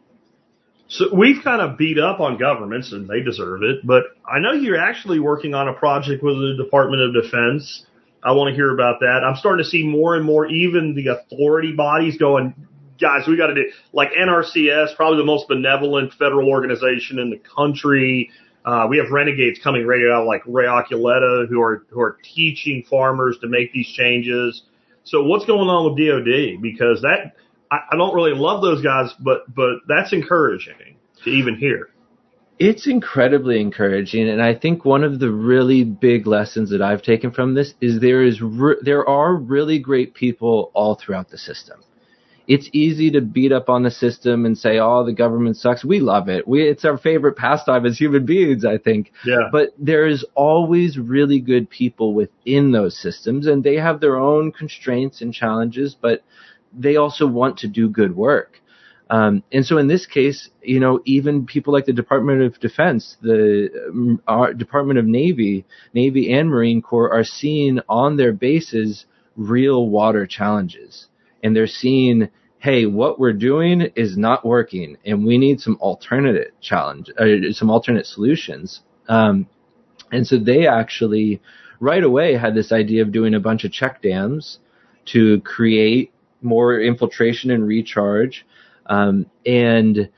So we've kind of beat up on governments, and they deserve it, but I know you're actually working on a project with the Department of Defense. I want to hear about that. I'm starting to see more and more, even the authority bodies going, guys, we got to do, like N R C S, probably the most benevolent federal organization in the country. Uh, we have renegades coming right out like Ray Oculeta who are who are teaching farmers to make these changes. So what's going on with D O D? Because that I, I don't really love those guys, but but that's encouraging to even hear. It's incredibly encouraging, and I think one of the really big lessons that I've taken from this is there is re- there are really great people all throughout the system. It's easy to beat up on the system and say, oh, the government sucks. We love it. We, it's our favorite pastime as human beings, I think. Yeah. But there is always really good people within those systems, and they have their own constraints and challenges, but they also want to do good work. Um, and so in this case, you know, even people like the Department of Defense, the um, our Department of Navy, Navy and Marine Corps are seeing on their bases real water challenges. And they're seeing, hey, what we're doing is not working, and we need some alternate challenge, uh, some alternate solutions. Um, and so they actually right away had this idea of doing a bunch of check dams to create more infiltration and recharge. Um, and,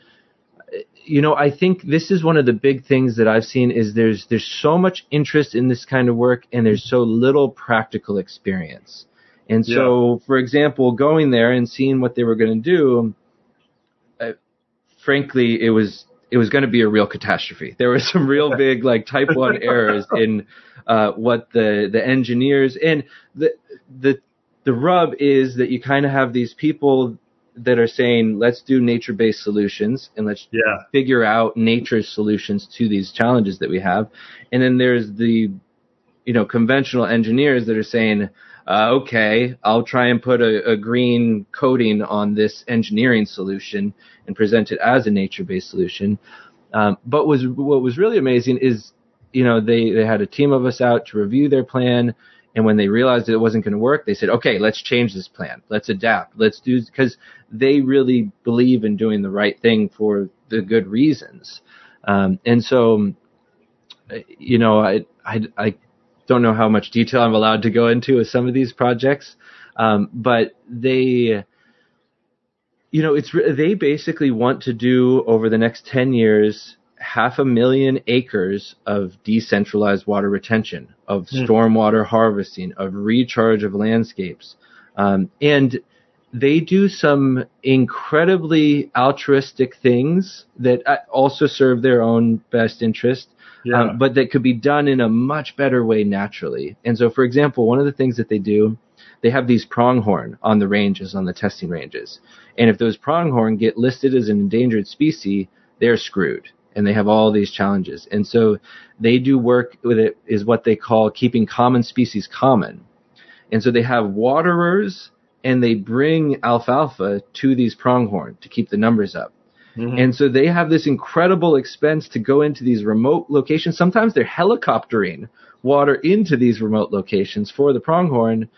you know, I think this is one of the big things that I've seen is there's, there's so much interest in this kind of work, and there's so little practical experience. And so, yeah. for example, going there and seeing what they were going to do, uh, frankly, it was, it was going to be a real catastrophe. There were some real big, like type one errors in, uh, what the, the engineers, and the, the, the rub is that you kind of have these people that are saying, let's do nature-based solutions and let's yeah. figure out nature's solutions to these challenges that we have. And then there's the, you know, conventional engineers that are saying, uh, okay, I'll try and put a, a green coating on this engineering solution and present it as a nature-based solution. Um, but was what was really amazing is, you know, they, they had a team of us out to review their plan. And when they realized that it wasn't going to work, they said, okay, let's change this plan. Let's adapt. Let's do, because they really believe in doing the right thing for the good reasons. Um, and so, you know, I, I, I don't know how much detail I'm allowed to go into with some of these projects. Um, but they, you know, it's, they basically want to do over the next ten years, half a million acres of decentralized water retention, of mm. stormwater harvesting, of recharge of landscapes. Um, and they do some incredibly altruistic things that also serve their own best interest, yeah. um, but that could be done in a much better way naturally. And so, for example, one of the things that they do, they have these pronghorn on the ranges, on the testing ranges. And if those pronghorn get listed as an endangered species, they're screwed. And they have all these challenges. And so they do work with it, is what they call keeping common species common. And so they have waterers, and they bring alfalfa to these pronghorn to keep the numbers up. Mm-hmm. And so they have this incredible expense to go into these remote locations. Sometimes they're helicoptering water into these remote locations for the pronghorn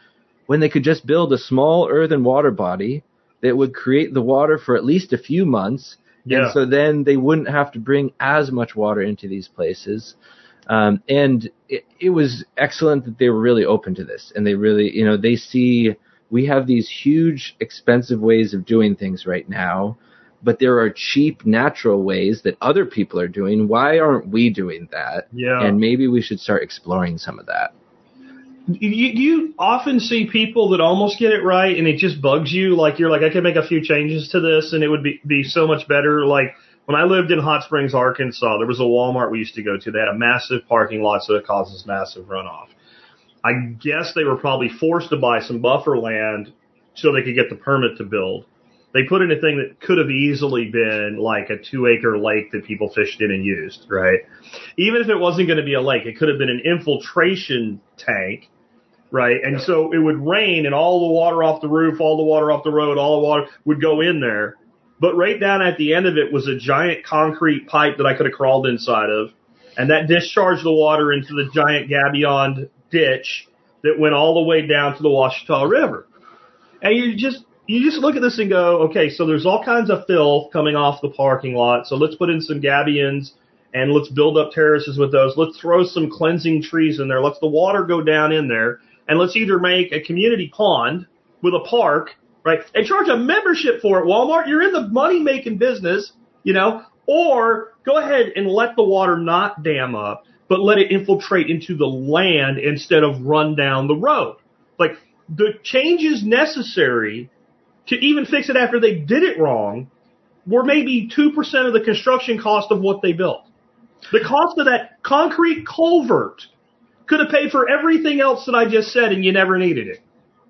when they could just build a small earthen water body that would create the water for at least a few months. Yeah. And so then they wouldn't have to bring as much water into these places. Um, and it, it was excellent that they were really open to this. And they really, you know, they see we have these huge, expensive ways of doing things right now, but there are cheap, natural ways that other people are doing. Why aren't we doing that? Yeah. And maybe we should start exploring some of that. You, you often see people that almost get it right, and it just bugs you. Like, you're like, I could make a few changes to this, and it would be, be so much better. Like, when I lived in Hot Springs, Arkansas, there was a Walmart we used to go to. They had a massive parking lot, so it causes massive runoff. I guess they were probably forced to buy some buffer land so they could get the permit to build. They put in a thing that could have easily been like a two-acre lake that people fished in and used, right? Even if it wasn't going to be a lake, it could have been an infiltration tank, right? And so it would rain, and all the water off the roof, all the water off the road, all the water would go in there. But right down at the end of it was a giant concrete pipe that I could have crawled inside of, and that discharged the water into the giant gabion ditch that went all the way down to the Ouachita River. And you just you just look at this and go, okay, so there's all kinds of filth coming off the parking lot, so let's put in some gabions and let's build up terraces with those. Let's throw some cleansing trees in there. Let's the water go down in there, and let's either make a community pond with a park, right, and charge a membership for it. Walmart, you're in the money-making business, you know, or go ahead and let the water not dam up, but let it infiltrate into the land instead of run down the road. Like, the changes necessary to even fix it after they did it wrong were maybe two percent of the construction cost of what they built. The cost of that concrete culvert could have paid for everything else that I just said, and you never needed it.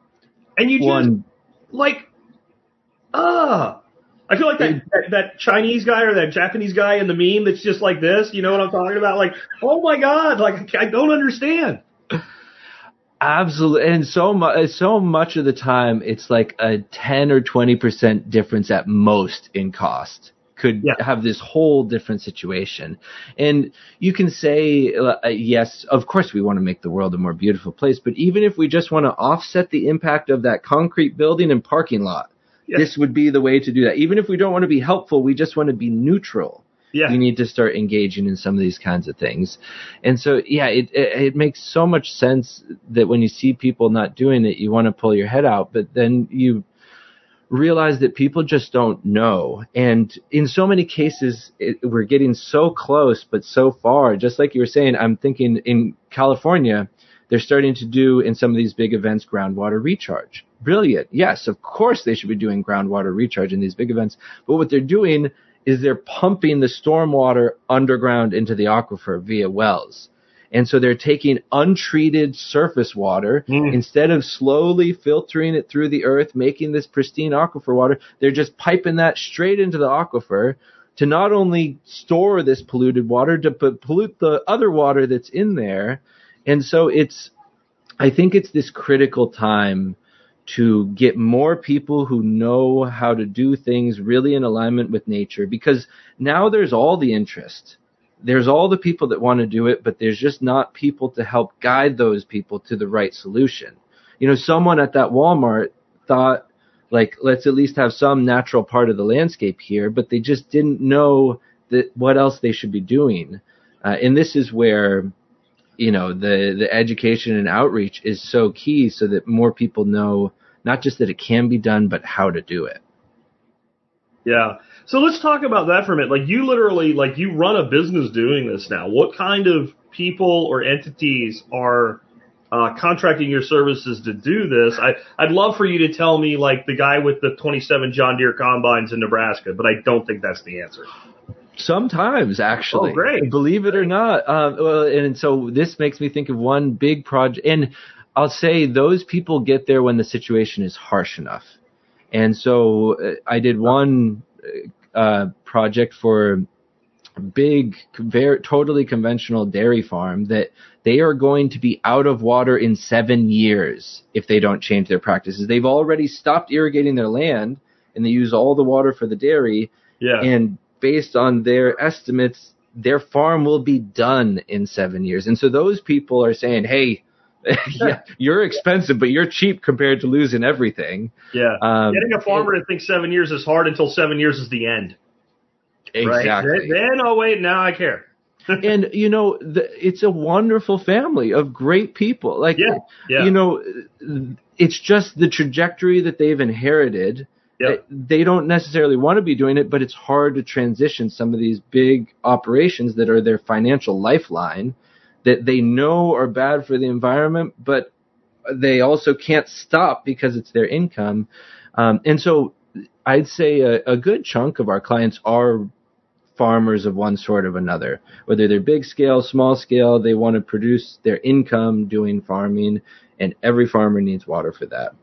And you just, One. like, ah. Uh, I feel like that, that that Chinese guy or that Japanese guy in the meme that's just like this. You know what I'm talking about? Like, oh my God, like, I don't understand. Absolutely. And so much, so much of the time, it's like a ten or twenty percent difference at most in cost could yeah. have this whole different situation. And you can say, uh, yes, of course we want to make the world a more beautiful place, but even if we just want to offset the impact of that concrete building and parking lot, yes. this would be the way to do that. Even if we don't want to be helpful, we just want to be neutral. Yeah. You need to start engaging in some of these kinds of things. And so, yeah, it, it it makes so much sense that when you see people not doing it, you want to pull your head out, but then you realize that people just don't know. And in so many cases, it, we're getting so close, but so far. Just like you were saying, I'm thinking in California, they're starting to do in some of these big events groundwater recharge. Brilliant. Yes, of course they should be doing groundwater recharge in these big events. But what they're doing is they're pumping the stormwater underground into the aquifer via wells. And so they're taking untreated surface water, mm. instead of slowly filtering it through the earth, making this pristine aquifer water, they're just piping that straight into the aquifer to not only store this polluted water, to pollute the other water that's in there. And so it's, I think it's this critical time to get more people who know how to do things really in alignment with nature, because now there's all the interest. There's all the people that want to do it, but there's just not people to help guide those people to the right solution. You know, someone at that Walmart thought, like, let's at least have some natural part of the landscape here, but they just didn't know that what else they should be doing. Uh, and this is where, you know, the, the education and outreach is so key, so that more people know not just that it can be done, but how to do it. Yeah. So let's talk about that for a minute. Like, you literally, like, you run a business doing this now. What kind of people or entities are uh, contracting your services to do this? I, I'd love for you to tell me, like, the guy with the twenty-seven John Deere combines in Nebraska, but I don't think that's the answer. Sometimes, actually. Oh, great. Believe it or not. Um, well, and so this makes me think of one big project. And I'll say those people get there when the situation is harsh enough. And so uh, I did one uh, project for a big, very, totally conventional dairy farm that they are going to be out of water in seven years if they don't change their practices. They've already stopped irrigating their land, and they use all the water for the dairy. Yeah. And based on their estimates, their farm will be done in seven years. And so those people are saying, hey, yeah, you're expensive, but you're cheap compared to losing everything. Yeah. Um, Getting a farmer to think seven years is hard until seven years is the end. Exactly. Right? Then, then, oh, wait, now I care. And, you know, the, it's a wonderful family of great people. Like, yeah, yeah. you know, it's just the trajectory that they've inherited. Yep. They don't necessarily want to be doing it, but it's hard to transition some of these big operations that are their financial lifeline that they know are bad for the environment, but they also can't stop because it's their income. Um, and so I'd say a, a good chunk of our clients are farmers of one sort or another, whether they're big scale, small scale, they want to produce their income doing farming, and every farmer needs water for that.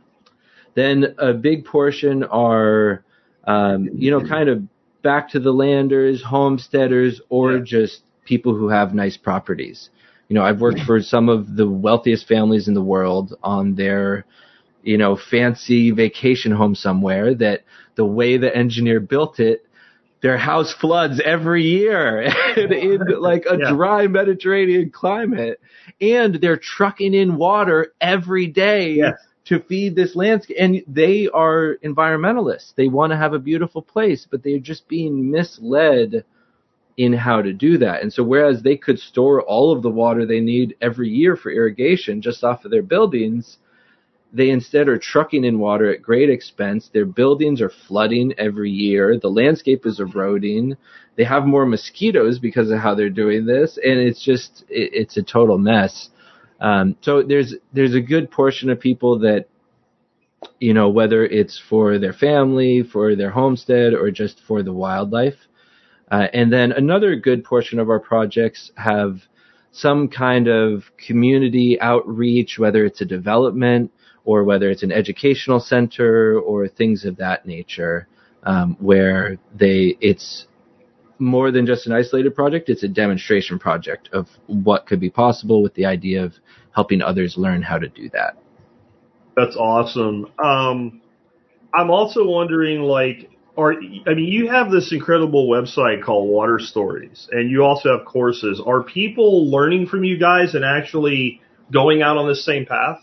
Then a big portion are, um, you know, kind of back to the landers, homesteaders, or yeah. just people who have nice properties. You know, I've worked for some of the wealthiest families in the world on their, you know, fancy vacation home somewhere that the way the engineer built it, their house floods every year in like a yeah. dry Mediterranean climate, and they're trucking in water every day yes. to feed this landscape. And they are environmentalists. They want to have a beautiful place, but they're just being misled in how to do that. And so whereas they could store all of the water they need every year for irrigation just off of their buildings, they instead are trucking in water at great expense. Their buildings are flooding every year. The landscape is eroding. They have more mosquitoes because of how they're doing this. And it's just, it, it's a total mess. Um, so there's, there's a good portion of people that, you know, whether it's for their family, for their homestead, or just for the wildlife. Uh, and then another good portion of our projects have some kind of community outreach, whether it's a development or whether it's an educational center or things of that nature, um, where they it's more than just an isolated project. It's a demonstration project of what could be possible with the idea of helping others learn how to do that. That's awesome. Um, I'm also wondering, like, Are, I mean, you have this incredible website called Water Stories, and you also have courses. Are people learning from you guys and actually going out on this same path?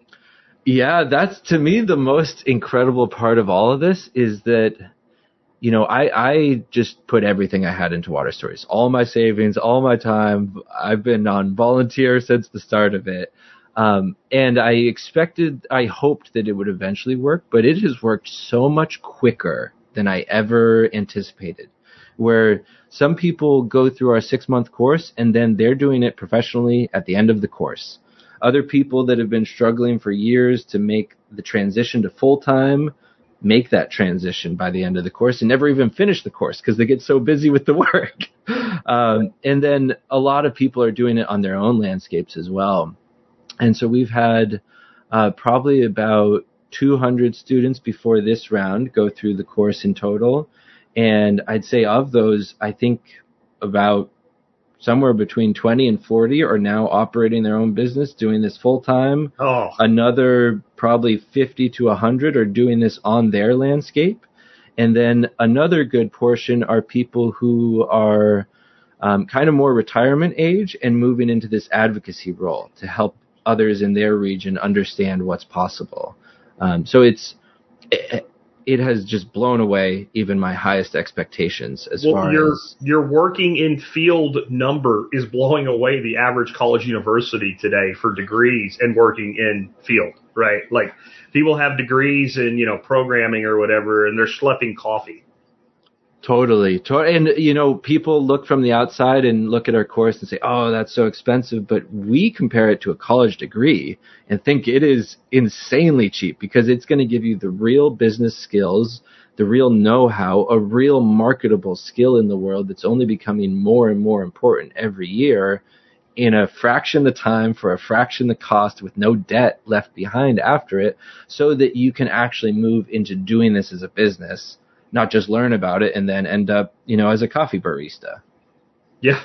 Yeah, that's, to me, the most incredible part of all of this is that, you know, I, I just put everything I had into Water Stories, all my savings, all my time. I've been on volunteer since the start of it. Um, and I expected, I hoped that it would eventually work, but it has worked so much quicker than I ever anticipated, where some people go through our six-month course and then they're doing it professionally at the end of the course. Other people that have been struggling for years to make the transition to full-time make that transition by the end of the course and never even finish the course because they get so busy with the work. um, and then a lot of people are doing it on their own landscapes as well. And so we've had uh, probably about two hundred students before this round go through the course in total. And I'd say of those, I think about somewhere between twenty and forty are now operating their own business, doing this full time. Oh. Another probably fifty to one hundred are doing this on their landscape. And then another good portion are people who are um, kind of more retirement age and moving into this advocacy role to help others in their region understand what's possible. Um, so it's it, it has just blown away even my highest expectations as well, far your, as your working in field number is blowing away the average college university today for degrees and working in field, right? Like people have degrees in, you know, programming or whatever, and they're schlepping coffee. Totally. And, you know, people look from the outside and look at our course and say, oh, that's so expensive. But we compare it to a college degree and think it is insanely cheap because it's going to give you the real business skills, the real know-how, a real marketable skill in the world that's only becoming more and more important every year in a fraction the time for a fraction the cost with no debt left behind after it, so that you can actually move into doing this as a business. Not just learn about it and then end up, you know, as a coffee barista. Yeah.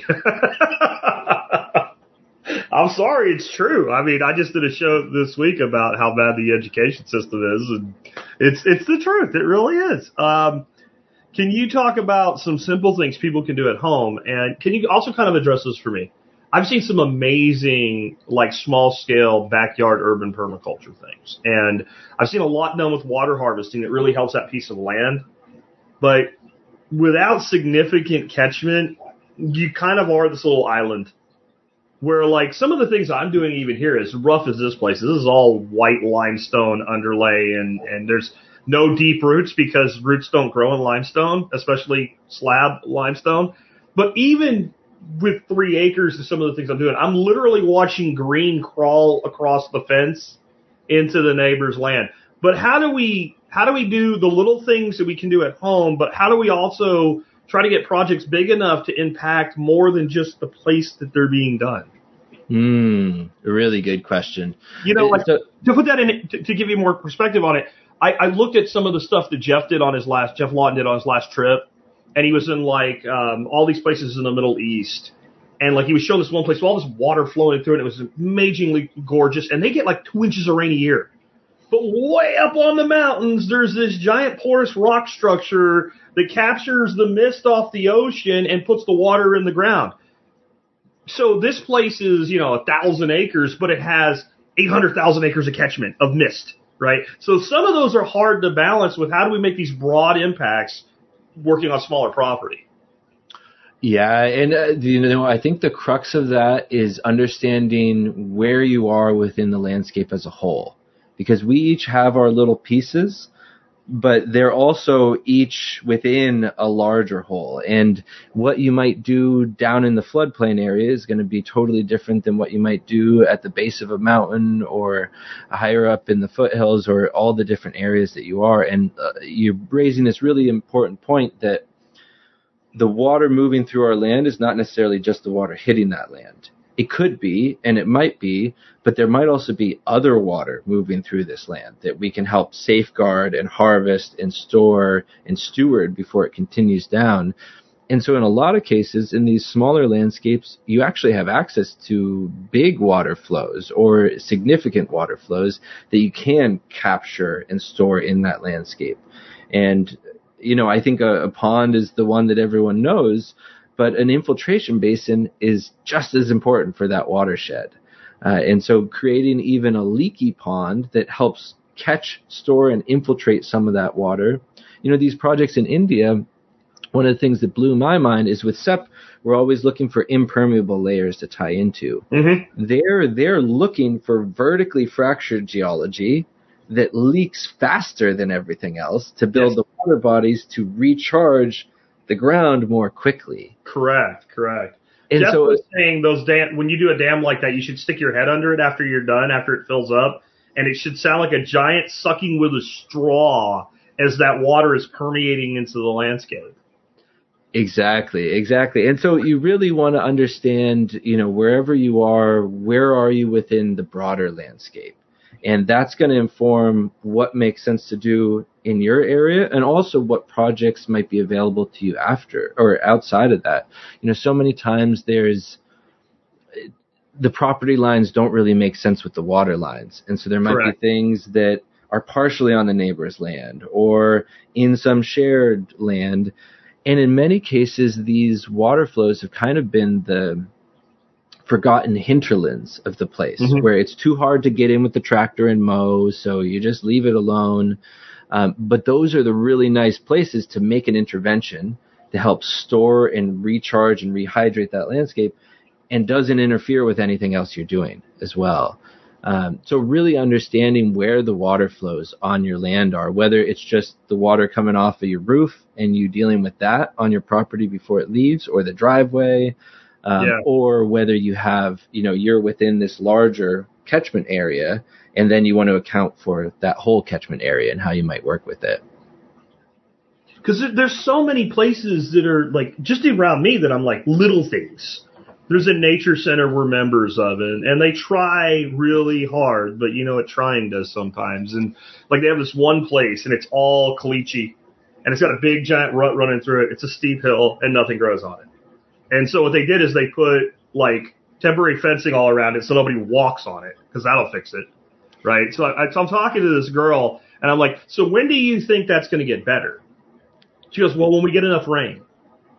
I'm sorry, it's true. I mean, I just did a show this week about how bad the education system is, and it's it's the truth. It really is. Um, can you talk about some simple things people can do at home, and can you also kind of address this for me? I've seen some amazing, like, small-scale backyard urban permaculture things. And I've seen a lot done with water harvesting that really helps that piece of land. But without significant catchment, you kind of are this little island where, like, some of the things I'm doing even here, as rough as this place is, this is all white limestone underlay, and, and there's no deep roots because roots don't grow in limestone, especially slab limestone. But even with three acres of some of the things I'm doing, I'm literally watching green crawl across the fence into the neighbor's land. But how do we how do we do the little things that we can do at home, but how do we also try to get projects big enough to impact more than just the place that they're being done? Hmm, a really good question. You know, like, so, to put that in, to, to give you more perspective on it, I, I looked at some of the stuff that Jeff did on his last, Jeff Lawton did on his last trip, and he was in, like, um, all these places in the Middle East. And, like, he was showing this one place with all this water flowing through it. It was amazingly gorgeous. And they get, like, two inches of rain a year. But way up on the mountains, there's this giant porous rock structure that captures the mist off the ocean and puts the water in the ground. So this place is, you know, a thousand acres, but it has eight hundred thousand acres of catchment of mist, right? So some of those are hard to balance with how do we make these broad impacts working on smaller property. Yeah, and uh, you know, I think the crux of that is understanding where you are within the landscape as a whole, because we each have our little pieces, but they're also each within a larger whole. And what you might do down in the floodplain area is going to be totally different than what you might do at the base of a mountain or higher up in the foothills or all the different areas that you are. And uh, you're raising this really important point that the water moving through our land is not necessarily just the water hitting that land. It could be, and it might be, but there might also be other water moving through this land that we can help safeguard and harvest and store and steward before it continues down. And so in a lot of cases, in these smaller landscapes, you actually have access to big water flows or significant water flows that you can capture and store in that landscape. And, you know, I think a, a pond is the one that everyone knows, but an infiltration basin is just as important for that watershed. Uh, and so creating even a leaky pond that helps catch, store, and infiltrate some of that water. You know, these projects in India, one of the things that blew my mind is with S E P, we're always looking for impermeable layers to tie into. Mm-hmm. They're, they're looking for vertically fractured geology that leaks faster than everything else to build yes. the water bodies to recharge the ground more quickly. Correct, correct. And Jeff so was saying those dam, when you do a dam like that, you should stick your head under it after you're done, after it fills up, and it should sound like a giant sucking with a straw as that water is permeating into the landscape. Exactly, exactly. And so you really want to understand, you know, wherever you are, where are you within the broader landscape? And that's going to inform what makes sense to do in your area and also what projects might be available to you after or outside of that. You know, so many times there's the property lines don't really make sense with the water lines. And so there might Correct. Be things that are partially on the neighbor's land or in some shared land. And in many cases, these water flows have kind of been the forgotten hinterlands of the place mm-hmm. where it's too hard to get in with the tractor and mow, so you just leave it alone. Um, but those are the really nice places to make an intervention to help store and recharge and rehydrate that landscape and doesn't interfere with anything else you're doing as well. Um, so really understanding where the water flows on your land are, whether it's just the water coming off of your roof and you dealing with that on your property before it leaves or the driveway, Um, yeah. or whether you have, you know, you're within this larger catchment area and then you want to account for that whole catchment area and how you might work with it. Because there's so many places that are like just around me that I'm like little things. There's a nature center we're members of, and, and they try really hard, but you know what trying does sometimes. And like they have this one place and it's all caliche and it's got a big giant rut running through it. It's a steep hill and nothing grows on it. And so what they did is they put, like, temporary fencing all around it so nobody walks on it, because that'll fix it, right? So, I, so I'm talking to this girl, and I'm like, so when do you think that's going to get better? She goes, well, when we get enough rain.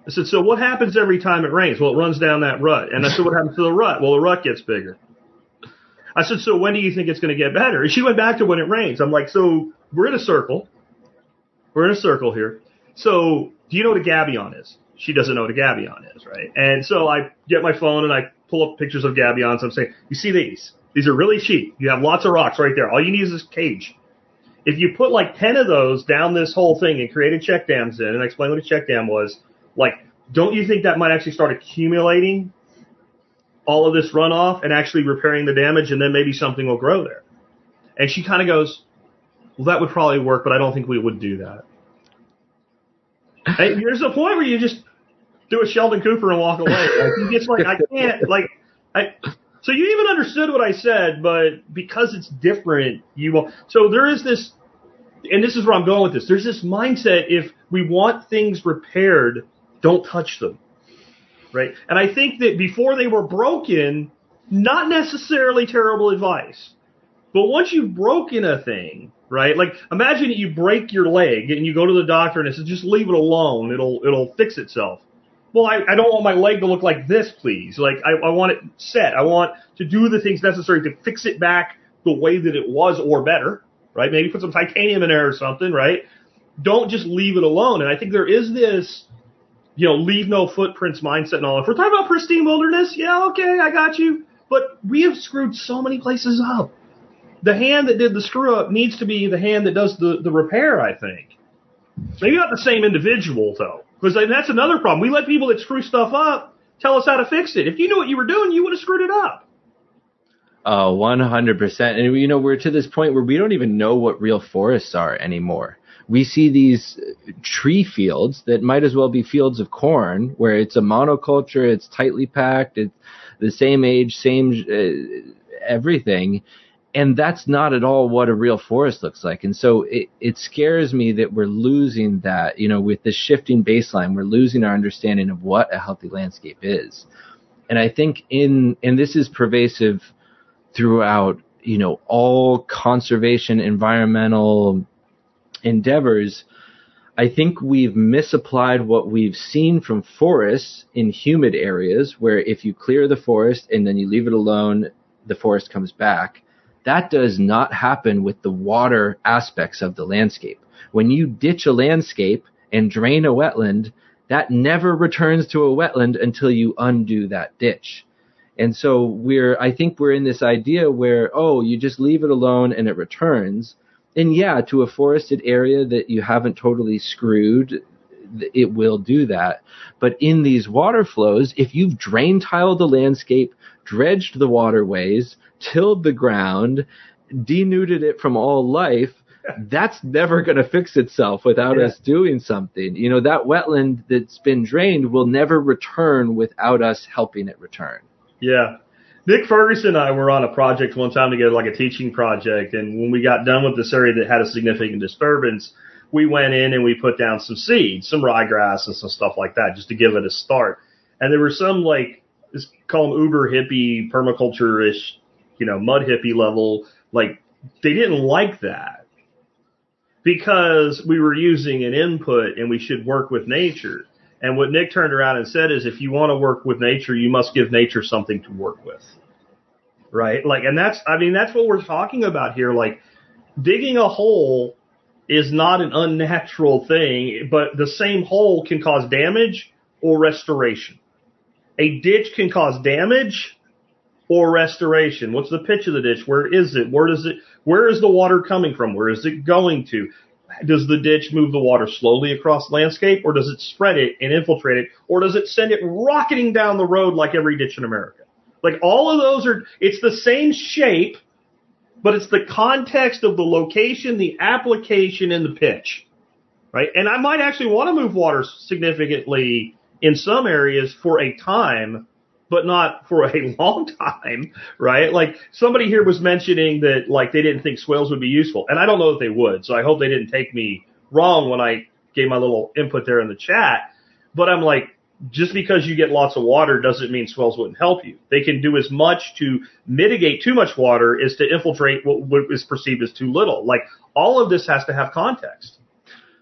I said, so what happens every time it rains? Well, it runs down that rut. And I said, what happens to the rut? Well, the rut gets bigger. I said, so when do you think it's going to get better? And she went back to when it rains. I'm like, so we're in a circle. We're in a circle here. So do you know what a gabion is? She doesn't know what a gabion is, right? And so I get my phone and I pull up pictures of gabions. I'm saying, you see these? These are really cheap. You have lots of rocks right there. All you need is this cage. If you put like ten of those down this whole thing and created check dams in, and I explained what a check dam was, like, don't you think that might actually start accumulating all of this runoff and actually repairing the damage, and then maybe something will grow there? And she kind of goes, well, that would probably work, but I don't think we would do that. And there's a point where you just do a Sheldon Cooper and walk away. Like, you just like, I can't, like, I, so you even understood what I said, but because it's different, you won't. So there is this, and this is where I'm going with this. There's this mindset, if we want things repaired, don't touch them. Right? And I think that before they were broken, not necessarily terrible advice. But once you've broken a thing, right? Like, imagine you break your leg and you go to the doctor and it says, just leave it alone. It'll, it'll fix itself. Well, I, I don't want my leg to look like this, please. Like, I, I want it set. I want to do the things necessary to fix it back the way that it was or better, right? Maybe put some titanium in there or something, right? Don't just leave it alone. And I think there is this, you know, leave no footprints mindset and all. If we're talking about pristine wilderness, yeah, okay, I got you. But we have screwed so many places up. The hand that did the screw up needs to be the hand that does the, the repair, I think. Maybe not the same individual, though. Because that's another problem. We let people that screw stuff up tell us how to fix it. If you knew what you were doing, you would have screwed it up. Oh, one hundred percent. And, you know, we're to this point where we don't even know what real forests are anymore. We see these tree fields that might as well be fields of corn, where it's a monoculture, it's tightly packed, it's the same age, same uh, everything. And that's not at all what a real forest looks like. And so it, it scares me that we're losing that, you know, with this shifting baseline, we're losing our understanding of what a healthy landscape is. And I think in, and this is pervasive throughout, you know, all conservation, environmental endeavors, I think we've misapplied what we've seen from forests in humid areas, where if you clear the forest and then you leave it alone, the forest comes back. That does not happen with the water aspects of the landscape. When you ditch a landscape and drain a wetland, that never returns to a wetland until you undo that ditch. And so we're, I think we're in this idea where, oh, you just leave it alone and it returns. And yeah, to a forested area that you haven't totally screwed, it will do that. But in these water flows, if you've drain tiled the landscape, dredged the waterways, tilled the ground, denuded it from all life, that's never going to fix itself without yeah. us doing something. You know, that wetland that's been drained will never return without us helping it return. Yeah. Nick Ferguson and I were on a project one time together, like a teaching project, and when we got done with this area that had a significant disturbance, we went in and we put down some seeds, some ryegrass and some stuff like that, just to give it a start. And there were some, like, let's call them uber hippie, permaculture-ish, you know, mud hippie level, like, they didn't like that because we were using an input and we should work with nature. And what Nick turned around and said is, if you want to work with nature, you must give nature something to work with. Right? Like, and that's, I mean, that's what we're talking about here. Like, digging a hole is not an unnatural thing, but the same hole can cause damage or restoration. A ditch can cause damage or restoration. What's the pitch of the ditch? Where is it? Where does it, where is the water coming from? Where is it going to? Does the ditch move the water slowly across the landscape, or does it spread it and infiltrate it, or does it send it rocketing down the road like every ditch in America? Like, all of those are, it's the same shape, but it's the context of the location, the application, and the pitch, right? And I might actually want to move water significantly in some areas for a time, but not for a long time, right? Like, somebody here was mentioning that, like, they didn't think swales would be useful, and I don't know that they would, so I hope they didn't take me wrong when I gave my little input there in the chat. But I'm like, just because you get lots of water doesn't mean swales wouldn't help you. They can do as much to mitigate too much water as to infiltrate what is perceived as too little. Like, all of this has to have context.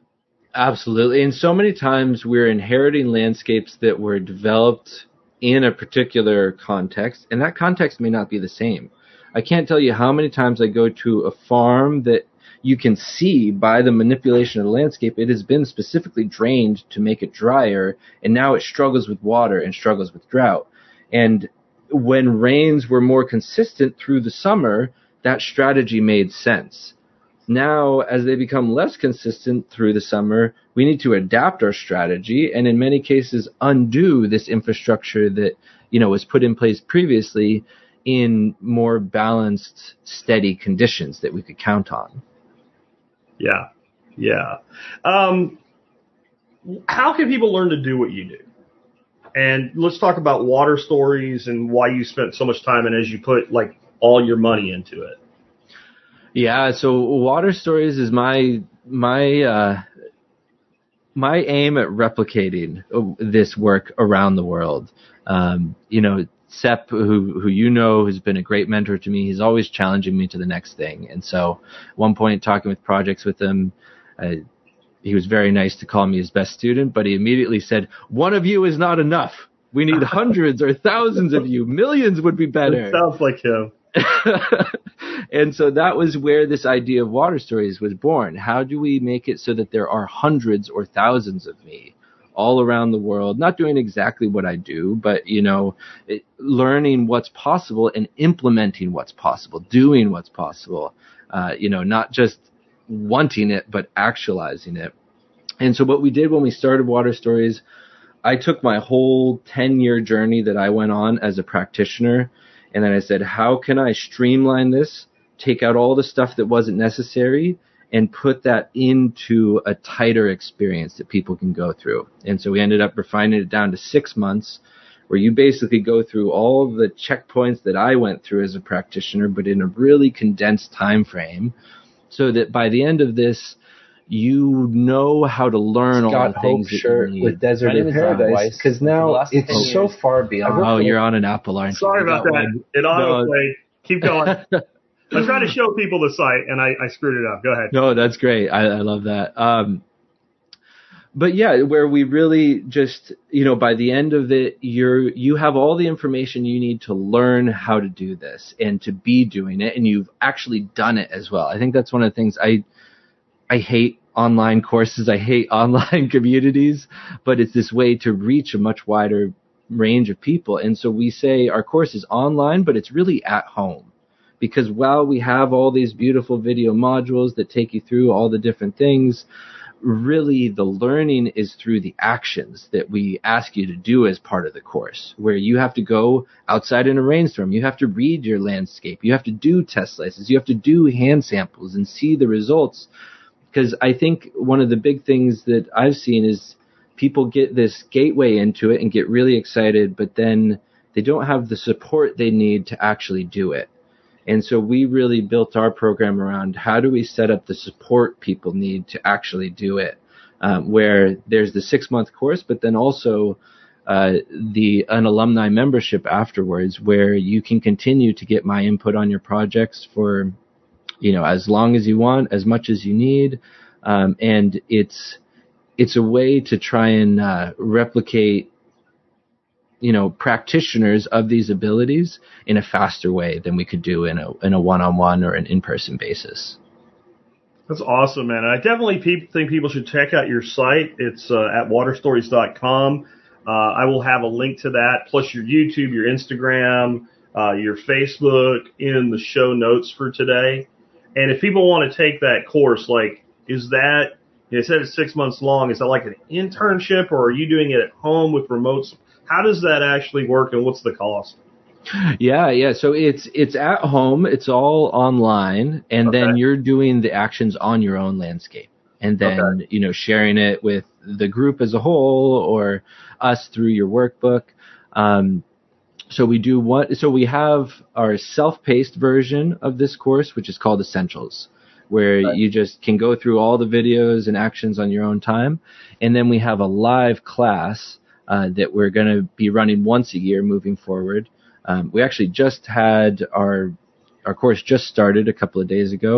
Absolutely. And so many times we're inheriting landscapes that were developed in a particular context, and that context may not be the same. I can't tell you how many times I go to a farm that you can see by the manipulation of the landscape, it has been specifically drained to make it drier, and now it struggles with water and struggles with drought. And when rains were more consistent through the summer, that strategy made sense. Now, as they become less consistent through the summer, we need to adapt our strategy and in many cases undo this infrastructure that, you know, was put in place previously in more balanced, steady conditions that we could count on. Yeah. Yeah. Um, how can people learn to do what you do? And let's talk about Water Stories and why you spent so much time and as you put like all your money into it. Yeah, so Water Stories is my my uh, my aim at replicating this work around the world. Um, you know, Sepp, who who you know, has been a great mentor to me. He's always challenging me to the next thing. And so, at one point, talking with projects with him, uh, he was very nice to call me his best student, but he immediately said, "One of you is not enough. We need hundreds or thousands of you. Millions would be better." It sounds like him. And so that was where this idea of Water Stories was born. How do we make it so that there are hundreds or thousands of me all around the world, not doing exactly what I do, but, you know, it, learning what's possible and implementing what's possible, doing what's possible, uh, you know, not just wanting it, but actualizing it. And so what we did when we started Water Stories, I took my whole ten-year journey that I went on as a practitioner, and then I said, how can I streamline this, take out all the stuff that wasn't necessary, and put that into a tighter experience that people can go through? And so we ended up refining it down to six months, where you basically go through all the checkpoints that I went through as a practitioner, but in a really condensed time frame, so that by the end of this, you know how to learn Scott all the things Hope that shirt you need. with Desert in Paradise, because now it's so far beyond. Oh, you're on an Apple, aren't you? Sorry about that. One. It autoplayed. No. Keep going. I'm trying to show people the site, and I, I screwed it up. Go ahead. No, that's great. I, I love that. Um, but yeah, where we really just, you know, by the end of it, you're you have all the information you need to learn how to do this and to be doing it, and you've actually done it as well. I think that's one of the things I I hate online courses. I hate online communities, but it's this way to reach a much wider range of people. And so we say our course is online, but it's really at home, because while we have all these beautiful video modules that take you through all the different things, really the learning is through the actions that we ask you to do as part of the course, where you have to go outside in a rainstorm. You have to read your landscape. You have to do test slices. You have to do hand samples and see the results. Because I think one of the big things that I've seen is people get this gateway into it and get really excited, but then they don't have the support they need to actually do it. And so we really built our program around how do we set up the support people need to actually do it, um, where there's the six-month course, but then also uh, the an alumni membership afterwards, where you can continue to get my input on your projects for, you know, as long as you want, as much as you need. Um, and it's, it's a way to try and, uh, replicate, you know, practitioners of these abilities in a faster way than we could do in a, in a one-on-one or an in-person basis. That's awesome, man. I definitely pe- think people should check out your site. It's, uh, at water stories dot com. Uh, I will have a link to that, plus your YouTube, your Instagram, uh, your Facebook in the show notes for today. And if people want to take that course, like, is that, you know, it said it's six months long, is that like an internship, or are you doing it at home with remotes? How does that actually work, and what's the cost? Yeah, yeah. So it's it's at home. It's all online, and okay. then you're doing the actions on your own landscape, and then okay. you know, sharing it with the group as a whole or us through your workbook. Um, So we do what, so we have our self-paced version of this course, which is called Essentials, where right. you just can go through all the videos and actions on your own time. And then we have a live class uh, that we're going to be running once a year moving forward. Um, we actually just had our, our course just started a couple of days ago.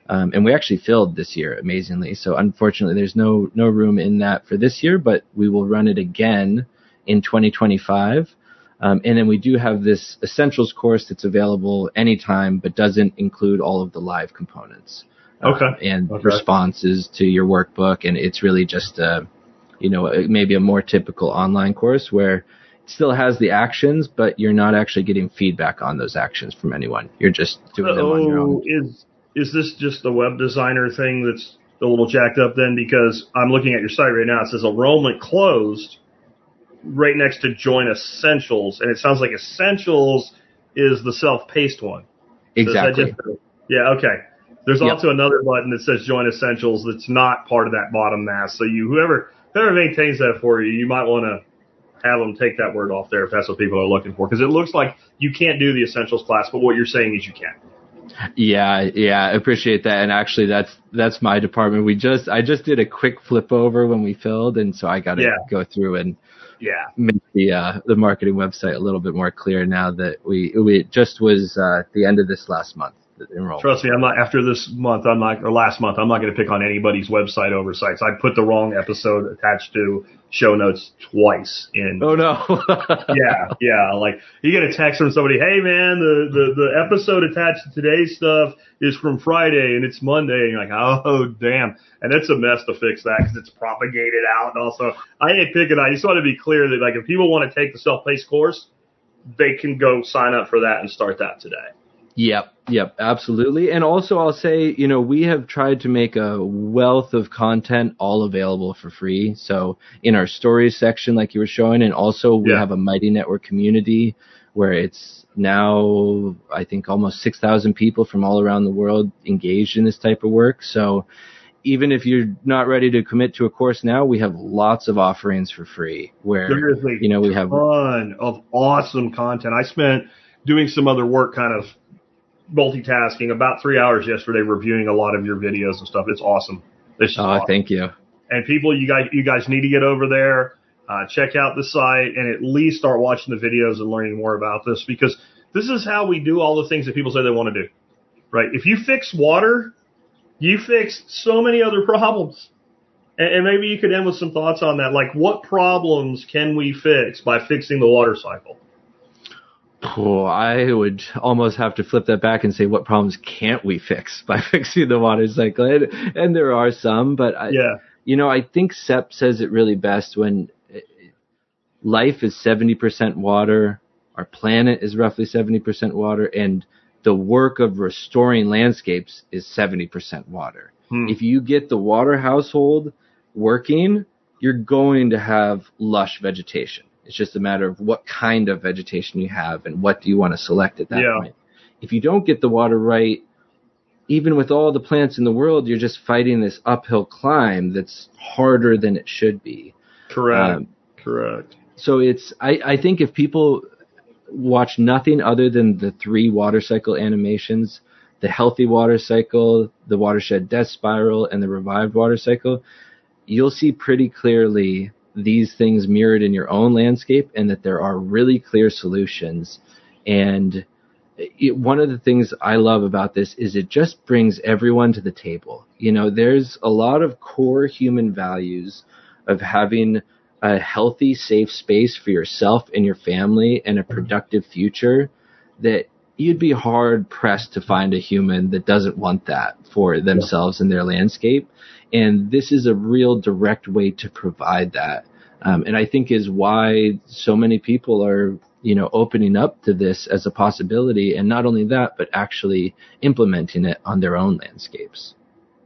Um, and we actually filled this year, amazingly. So unfortunately, there's no no room in that for this year, but we will run it again in twenty twenty-five. Um, and then we do have this Essentials course that's available anytime, but doesn't include all of the live components. Okay. Um, and okay. responses to your workbook. And it's really just a, you know, maybe a more typical online course where it still has the actions, but you're not actually getting feedback on those actions from anyone. You're just doing them on your own. Is is this just the web designer thing that's a little jacked up then? Because I'm looking at your site right now. It says enrollment closed right next to join Essentials. And it sounds like Essentials is the self-paced one. Exactly. So just, yeah, okay. There's Yep. also another button that says join Essentials that's not part of that bottom mass. So you whoever whoever maintains that for you, you might want to have them take that word off there if that's what people are looking for. Because it looks like you can't do the Essentials class, but what you're saying is you can. Yeah, yeah, I appreciate that. And actually, that's that's my department. We just I just did a quick flip over when we filled, and so I got to Yeah. go through and Yeah. make the uh, the marketing website a little bit more clear now that we we it just was uh, at the end of this last month. Enrollment. Trust me, I'm not after this month. I'm not, or last month. I'm not going to pick on anybody's website oversights. I put the wrong episode attached to show notes twice. In oh no. yeah, yeah. Like you get a text from somebody, hey man, the, the the episode attached to today's stuff is from Friday and it's Monday. And you're like, oh damn, and it's a mess to fix that because it's propagated out. And also, I ain't picking. I just want to be clear that like if people want to take the self-paced course, they can go sign up for that and start that today. Yep, yep, absolutely. And also I'll say, you know, we have tried to make a wealth of content all available for free. So in our stories section, like you were showing, and also we Yeah. have a Mighty Network community where it's now, I think, almost six thousand people from all around the world engaged in this type of work. So even if you're not ready to commit to a course now, we have lots of offerings for free where, There is a you know, we have ton of awesome content. I spent doing some other work kind of multitasking about three hours yesterday reviewing a lot of your videos and stuff. It's awesome. It's Oh, awesome. thank you. And people, you guys, you guys need to get over there, uh, check out the site, and at least start watching the videos and learning more about this because this is how we do all the things that people say they want to do, right? If you fix water, you fix so many other problems. And, and maybe you could end with some thoughts on that. Like, what problems can we fix by fixing the water cycle? Oh, I would almost have to flip that back and say, what problems can't we fix by fixing the water cycle? And, and there are some, but I, Yeah. you know, I think Sepp says it really best when life is seventy percent water, our planet is roughly seventy percent water, and the work of restoring landscapes is seventy percent water. Hmm. If you get the water household working, you're going to have lush vegetation. It's just a matter of what kind of vegetation you have and what do you want to select at that Yeah. point. If you don't get the water right, even with all the plants in the world, you're just fighting this uphill climb that's harder than it should be. Correct. Um, Correct. So it's, I, I think if people watch nothing other than the three water cycle animations, the healthy water cycle, the watershed death spiral, and the revived water cycle, you'll see pretty clearly these things mirrored in your own landscape and that there are really clear solutions. And it, one of the things I love about this is it just brings everyone to the table. You know, there's a lot of core human values of having a healthy, safe space for yourself and your family and a productive future that you'd be hard pressed to find a human that doesn't want that for themselves and their landscape. And this is a real direct way to provide that. Um, and I think is why so many people are, you know, opening up to this as a possibility. And not only that, but actually implementing it on their own landscapes.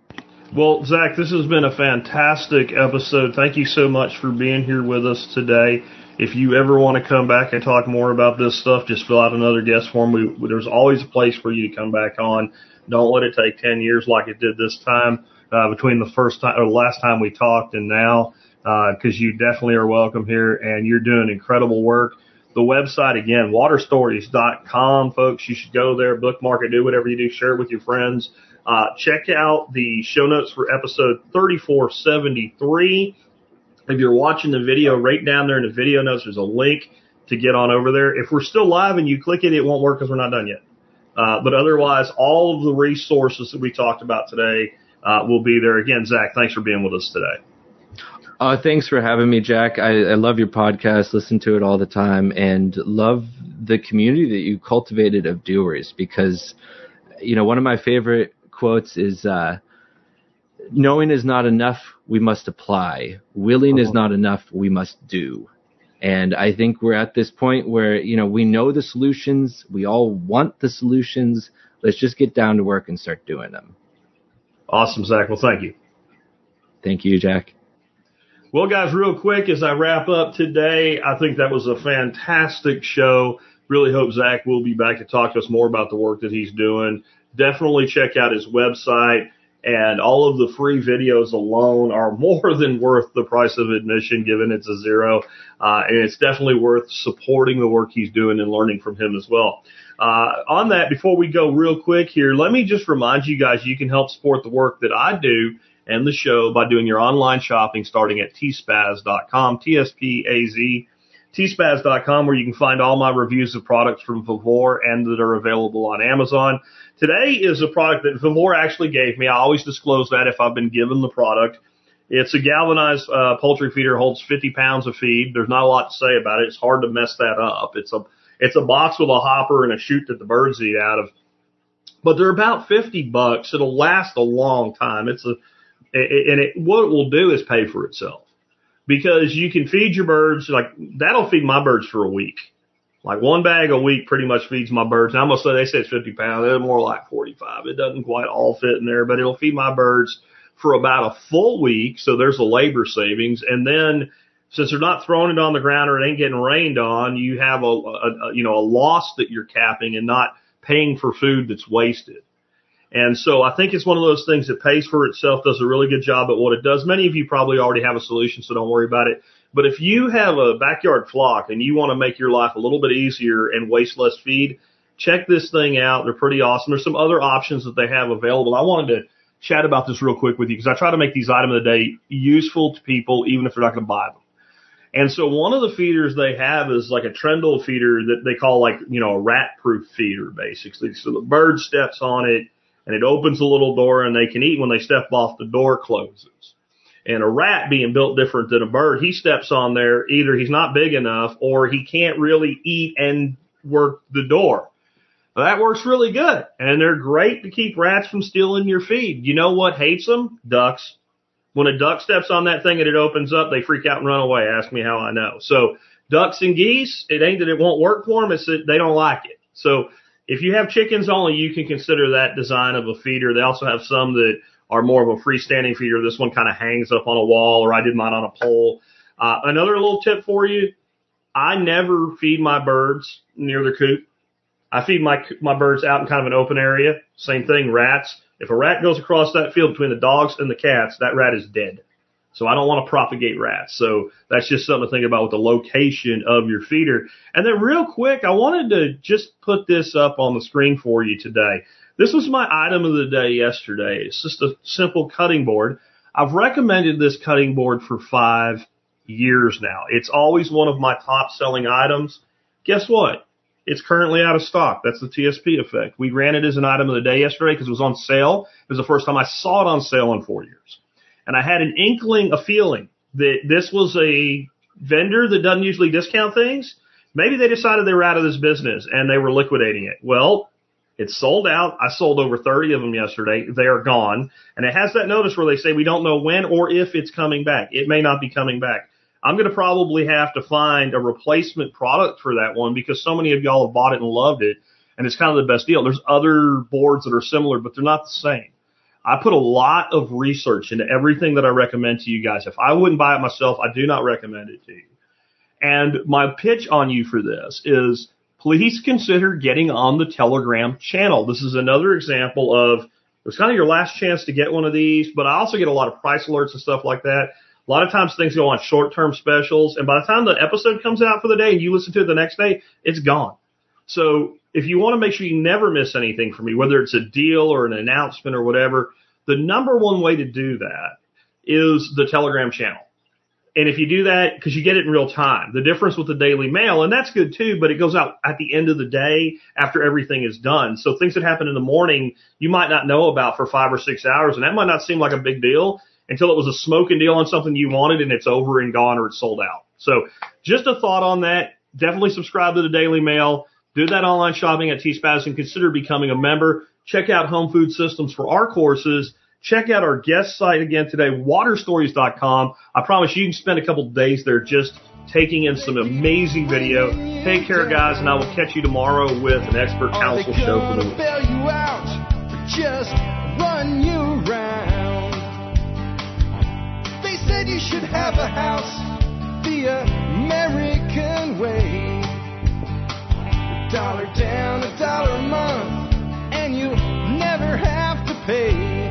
Well, Zach, this has been a fantastic episode. Thank you so much for being here with us today. If you ever want to come back and talk more about this stuff, just fill out another guest form. We, there's always a place for you to come back on. Don't let it take ten years like it did this time, uh, between the first time or the last time we talked and now, uh, cause you definitely are welcome here and you're doing incredible work. The website again, water stories dot com, folks. You should go there, bookmark it, do whatever you do, share it with your friends. Uh, check out the show notes for episode thirty-four seventy-three. If you're watching the video, right down there in the video notes, there's a link to get on over there. If we're still live and you click it, it won't work because we're not done yet. Uh, but otherwise, all of the resources that we talked about today uh, will be there. Again, Zach, thanks for being with us today. Uh, thanks for having me, Jack. I, I love your podcast, listen to it all the time, and love the community that you cultivated of doers because, you know, one of my favorite quotes is, uh, knowing is not enough, we must apply. Willing is not enough, we must do. And I think we're at this point where, you know, we know the solutions. We all want the solutions. Let's just get down to work and start doing them. Awesome, Zach. Well, thank you. Thank you, Jack. Well, guys, real quick as I wrap up today, I think that was a fantastic show. Really hope Zach will be back to talk to us more about the work that he's doing. Definitely check out his website, and all of the free videos alone are more than worth the price of admission, given it's a zero. Uh, and it's definitely worth supporting the work he's doing and learning from him as well. Uh, on that, before we go real quick here, let me just remind you guys you can help support the work that I do and the show by doing your online shopping starting at T spaz dot com, T S P A Z, T spaz dot com, where you can find all my reviews of products from Vevor and that are available on Amazon. Today is a product that Vevor actually gave me. I always disclose that if I've been given the product. It's a galvanized uh, poultry feeder, holds fifty pounds of feed. There's not a lot to say about it. It's hard to mess that up. It's a it's a box with a hopper and a chute that the birds eat out of. But they're about fifty bucks. It'll last a long time. It's a And it, what it will do is pay for itself because you can feed your birds. Like that'll feed my birds for a week. Like one bag a week pretty much feeds my birds. And I'm going to say they say it's fifty pounds. They're more like forty-five. It doesn't quite all fit in there, but it'll feed my birds for about a full week. So there's a labor savings. And then since they're not throwing it on the ground or it ain't getting rained on, you have a, a, a you know, a loss that you're capping and not paying for food that's wasted. And so I think it's one of those things that pays for itself, does a really good job at what it does. Many of you probably already have a solution, so don't worry about it. But if you have a backyard flock and you want to make your life a little bit easier and waste less feed, check this thing out. They're pretty awesome. There's some other options that they have available. I wanted to chat about this real quick with you because I try to make these items of the day useful to people, even if they're not going to buy them. And so one of the feeders they have is like a Trendle feeder that they call like, you know, a rat-proof feeder, basically. So the bird steps on it, and it opens a little door, and they can eat when they step off, the door closes. And a rat being built different than a bird, he steps on there, either he's not big enough or he can't really eat and work the door. Well, that works really good, and they're great to keep rats from stealing your feed. You know what hates them? Ducks. When a duck steps on that thing and it opens up, they freak out and run away. Ask me how I know. So ducks and geese, it ain't that it won't work for them, it's that they don't like it. So if you have chickens only, you can consider that design of a feeder. They also have some that are more of a freestanding feeder. This one kind of hangs up on a wall, or I did mine on a pole. Uh, another little tip for you, I never feed my birds near their coop. I feed my my birds out in kind of an open area. Same thing, rats. If a rat goes across that field between the dogs and the cats, that rat is dead. So I don't want to propagate rats. So that's just something to think about with the location of your feeder. And then real quick, I wanted to just put this up on the screen for you today. This was my item of the day yesterday. It's just a simple cutting board. I've recommended this cutting board for five years now. It's always one of my top selling items. Guess what? It's currently out of stock. That's the T S P effect. We ran it as an item of the day yesterday because it was on sale. It was the first time I saw it on sale in four years. And I had an inkling, a feeling that this was a vendor that doesn't usually discount things. Maybe they decided they were out of this business and they were liquidating it. Well, it's sold out. I sold over thirty of them yesterday. They are gone. And it has that notice where they say we don't know when or if it's coming back. It may not be coming back. I'm going to probably have to find a replacement product for that one because so many of y'all have bought it and loved it. And it's kind of the best deal. There's other boards that are similar, but they're not the same. I put a lot of research into everything that I recommend to you guys. If I wouldn't buy it myself, I do not recommend it to you. And my pitch on you for this is please consider getting on the Telegram channel. This is another example of it's kind of your last chance to get one of these, but I also get a lot of price alerts and stuff like that. A lot of times things go on short-term specials, and by the time the episode comes out for the day and you listen to it the next day, it's gone. So if you want to make sure you never miss anything from me, whether it's a deal or an announcement or whatever, the number one way to do that is the Telegram channel. And if you do that, because you get it in real time, the difference with the Daily Mail, and that's good too, but it goes out at the end of the day after everything is done. So things that happen in the morning, you might not know about for five or six hours, and that might not seem like a big deal until it was a smoking deal on something you wanted and it's over and gone or it's sold out. So just a thought on that. Definitely subscribe to the Daily Mail. Do that online shopping at T Spaz and consider becoming a member. Check out Home Food Systems for our courses. Check out our guest site again today, water stories dot com. I promise you can spend a couple of days there just taking in some amazing video. Take care, guys, and I will catch you tomorrow with an expert counsel show for the week. Bail you out, or just run you round. They said you should have a house the American way. A dollar down, a dollar a month, and you never have to pay.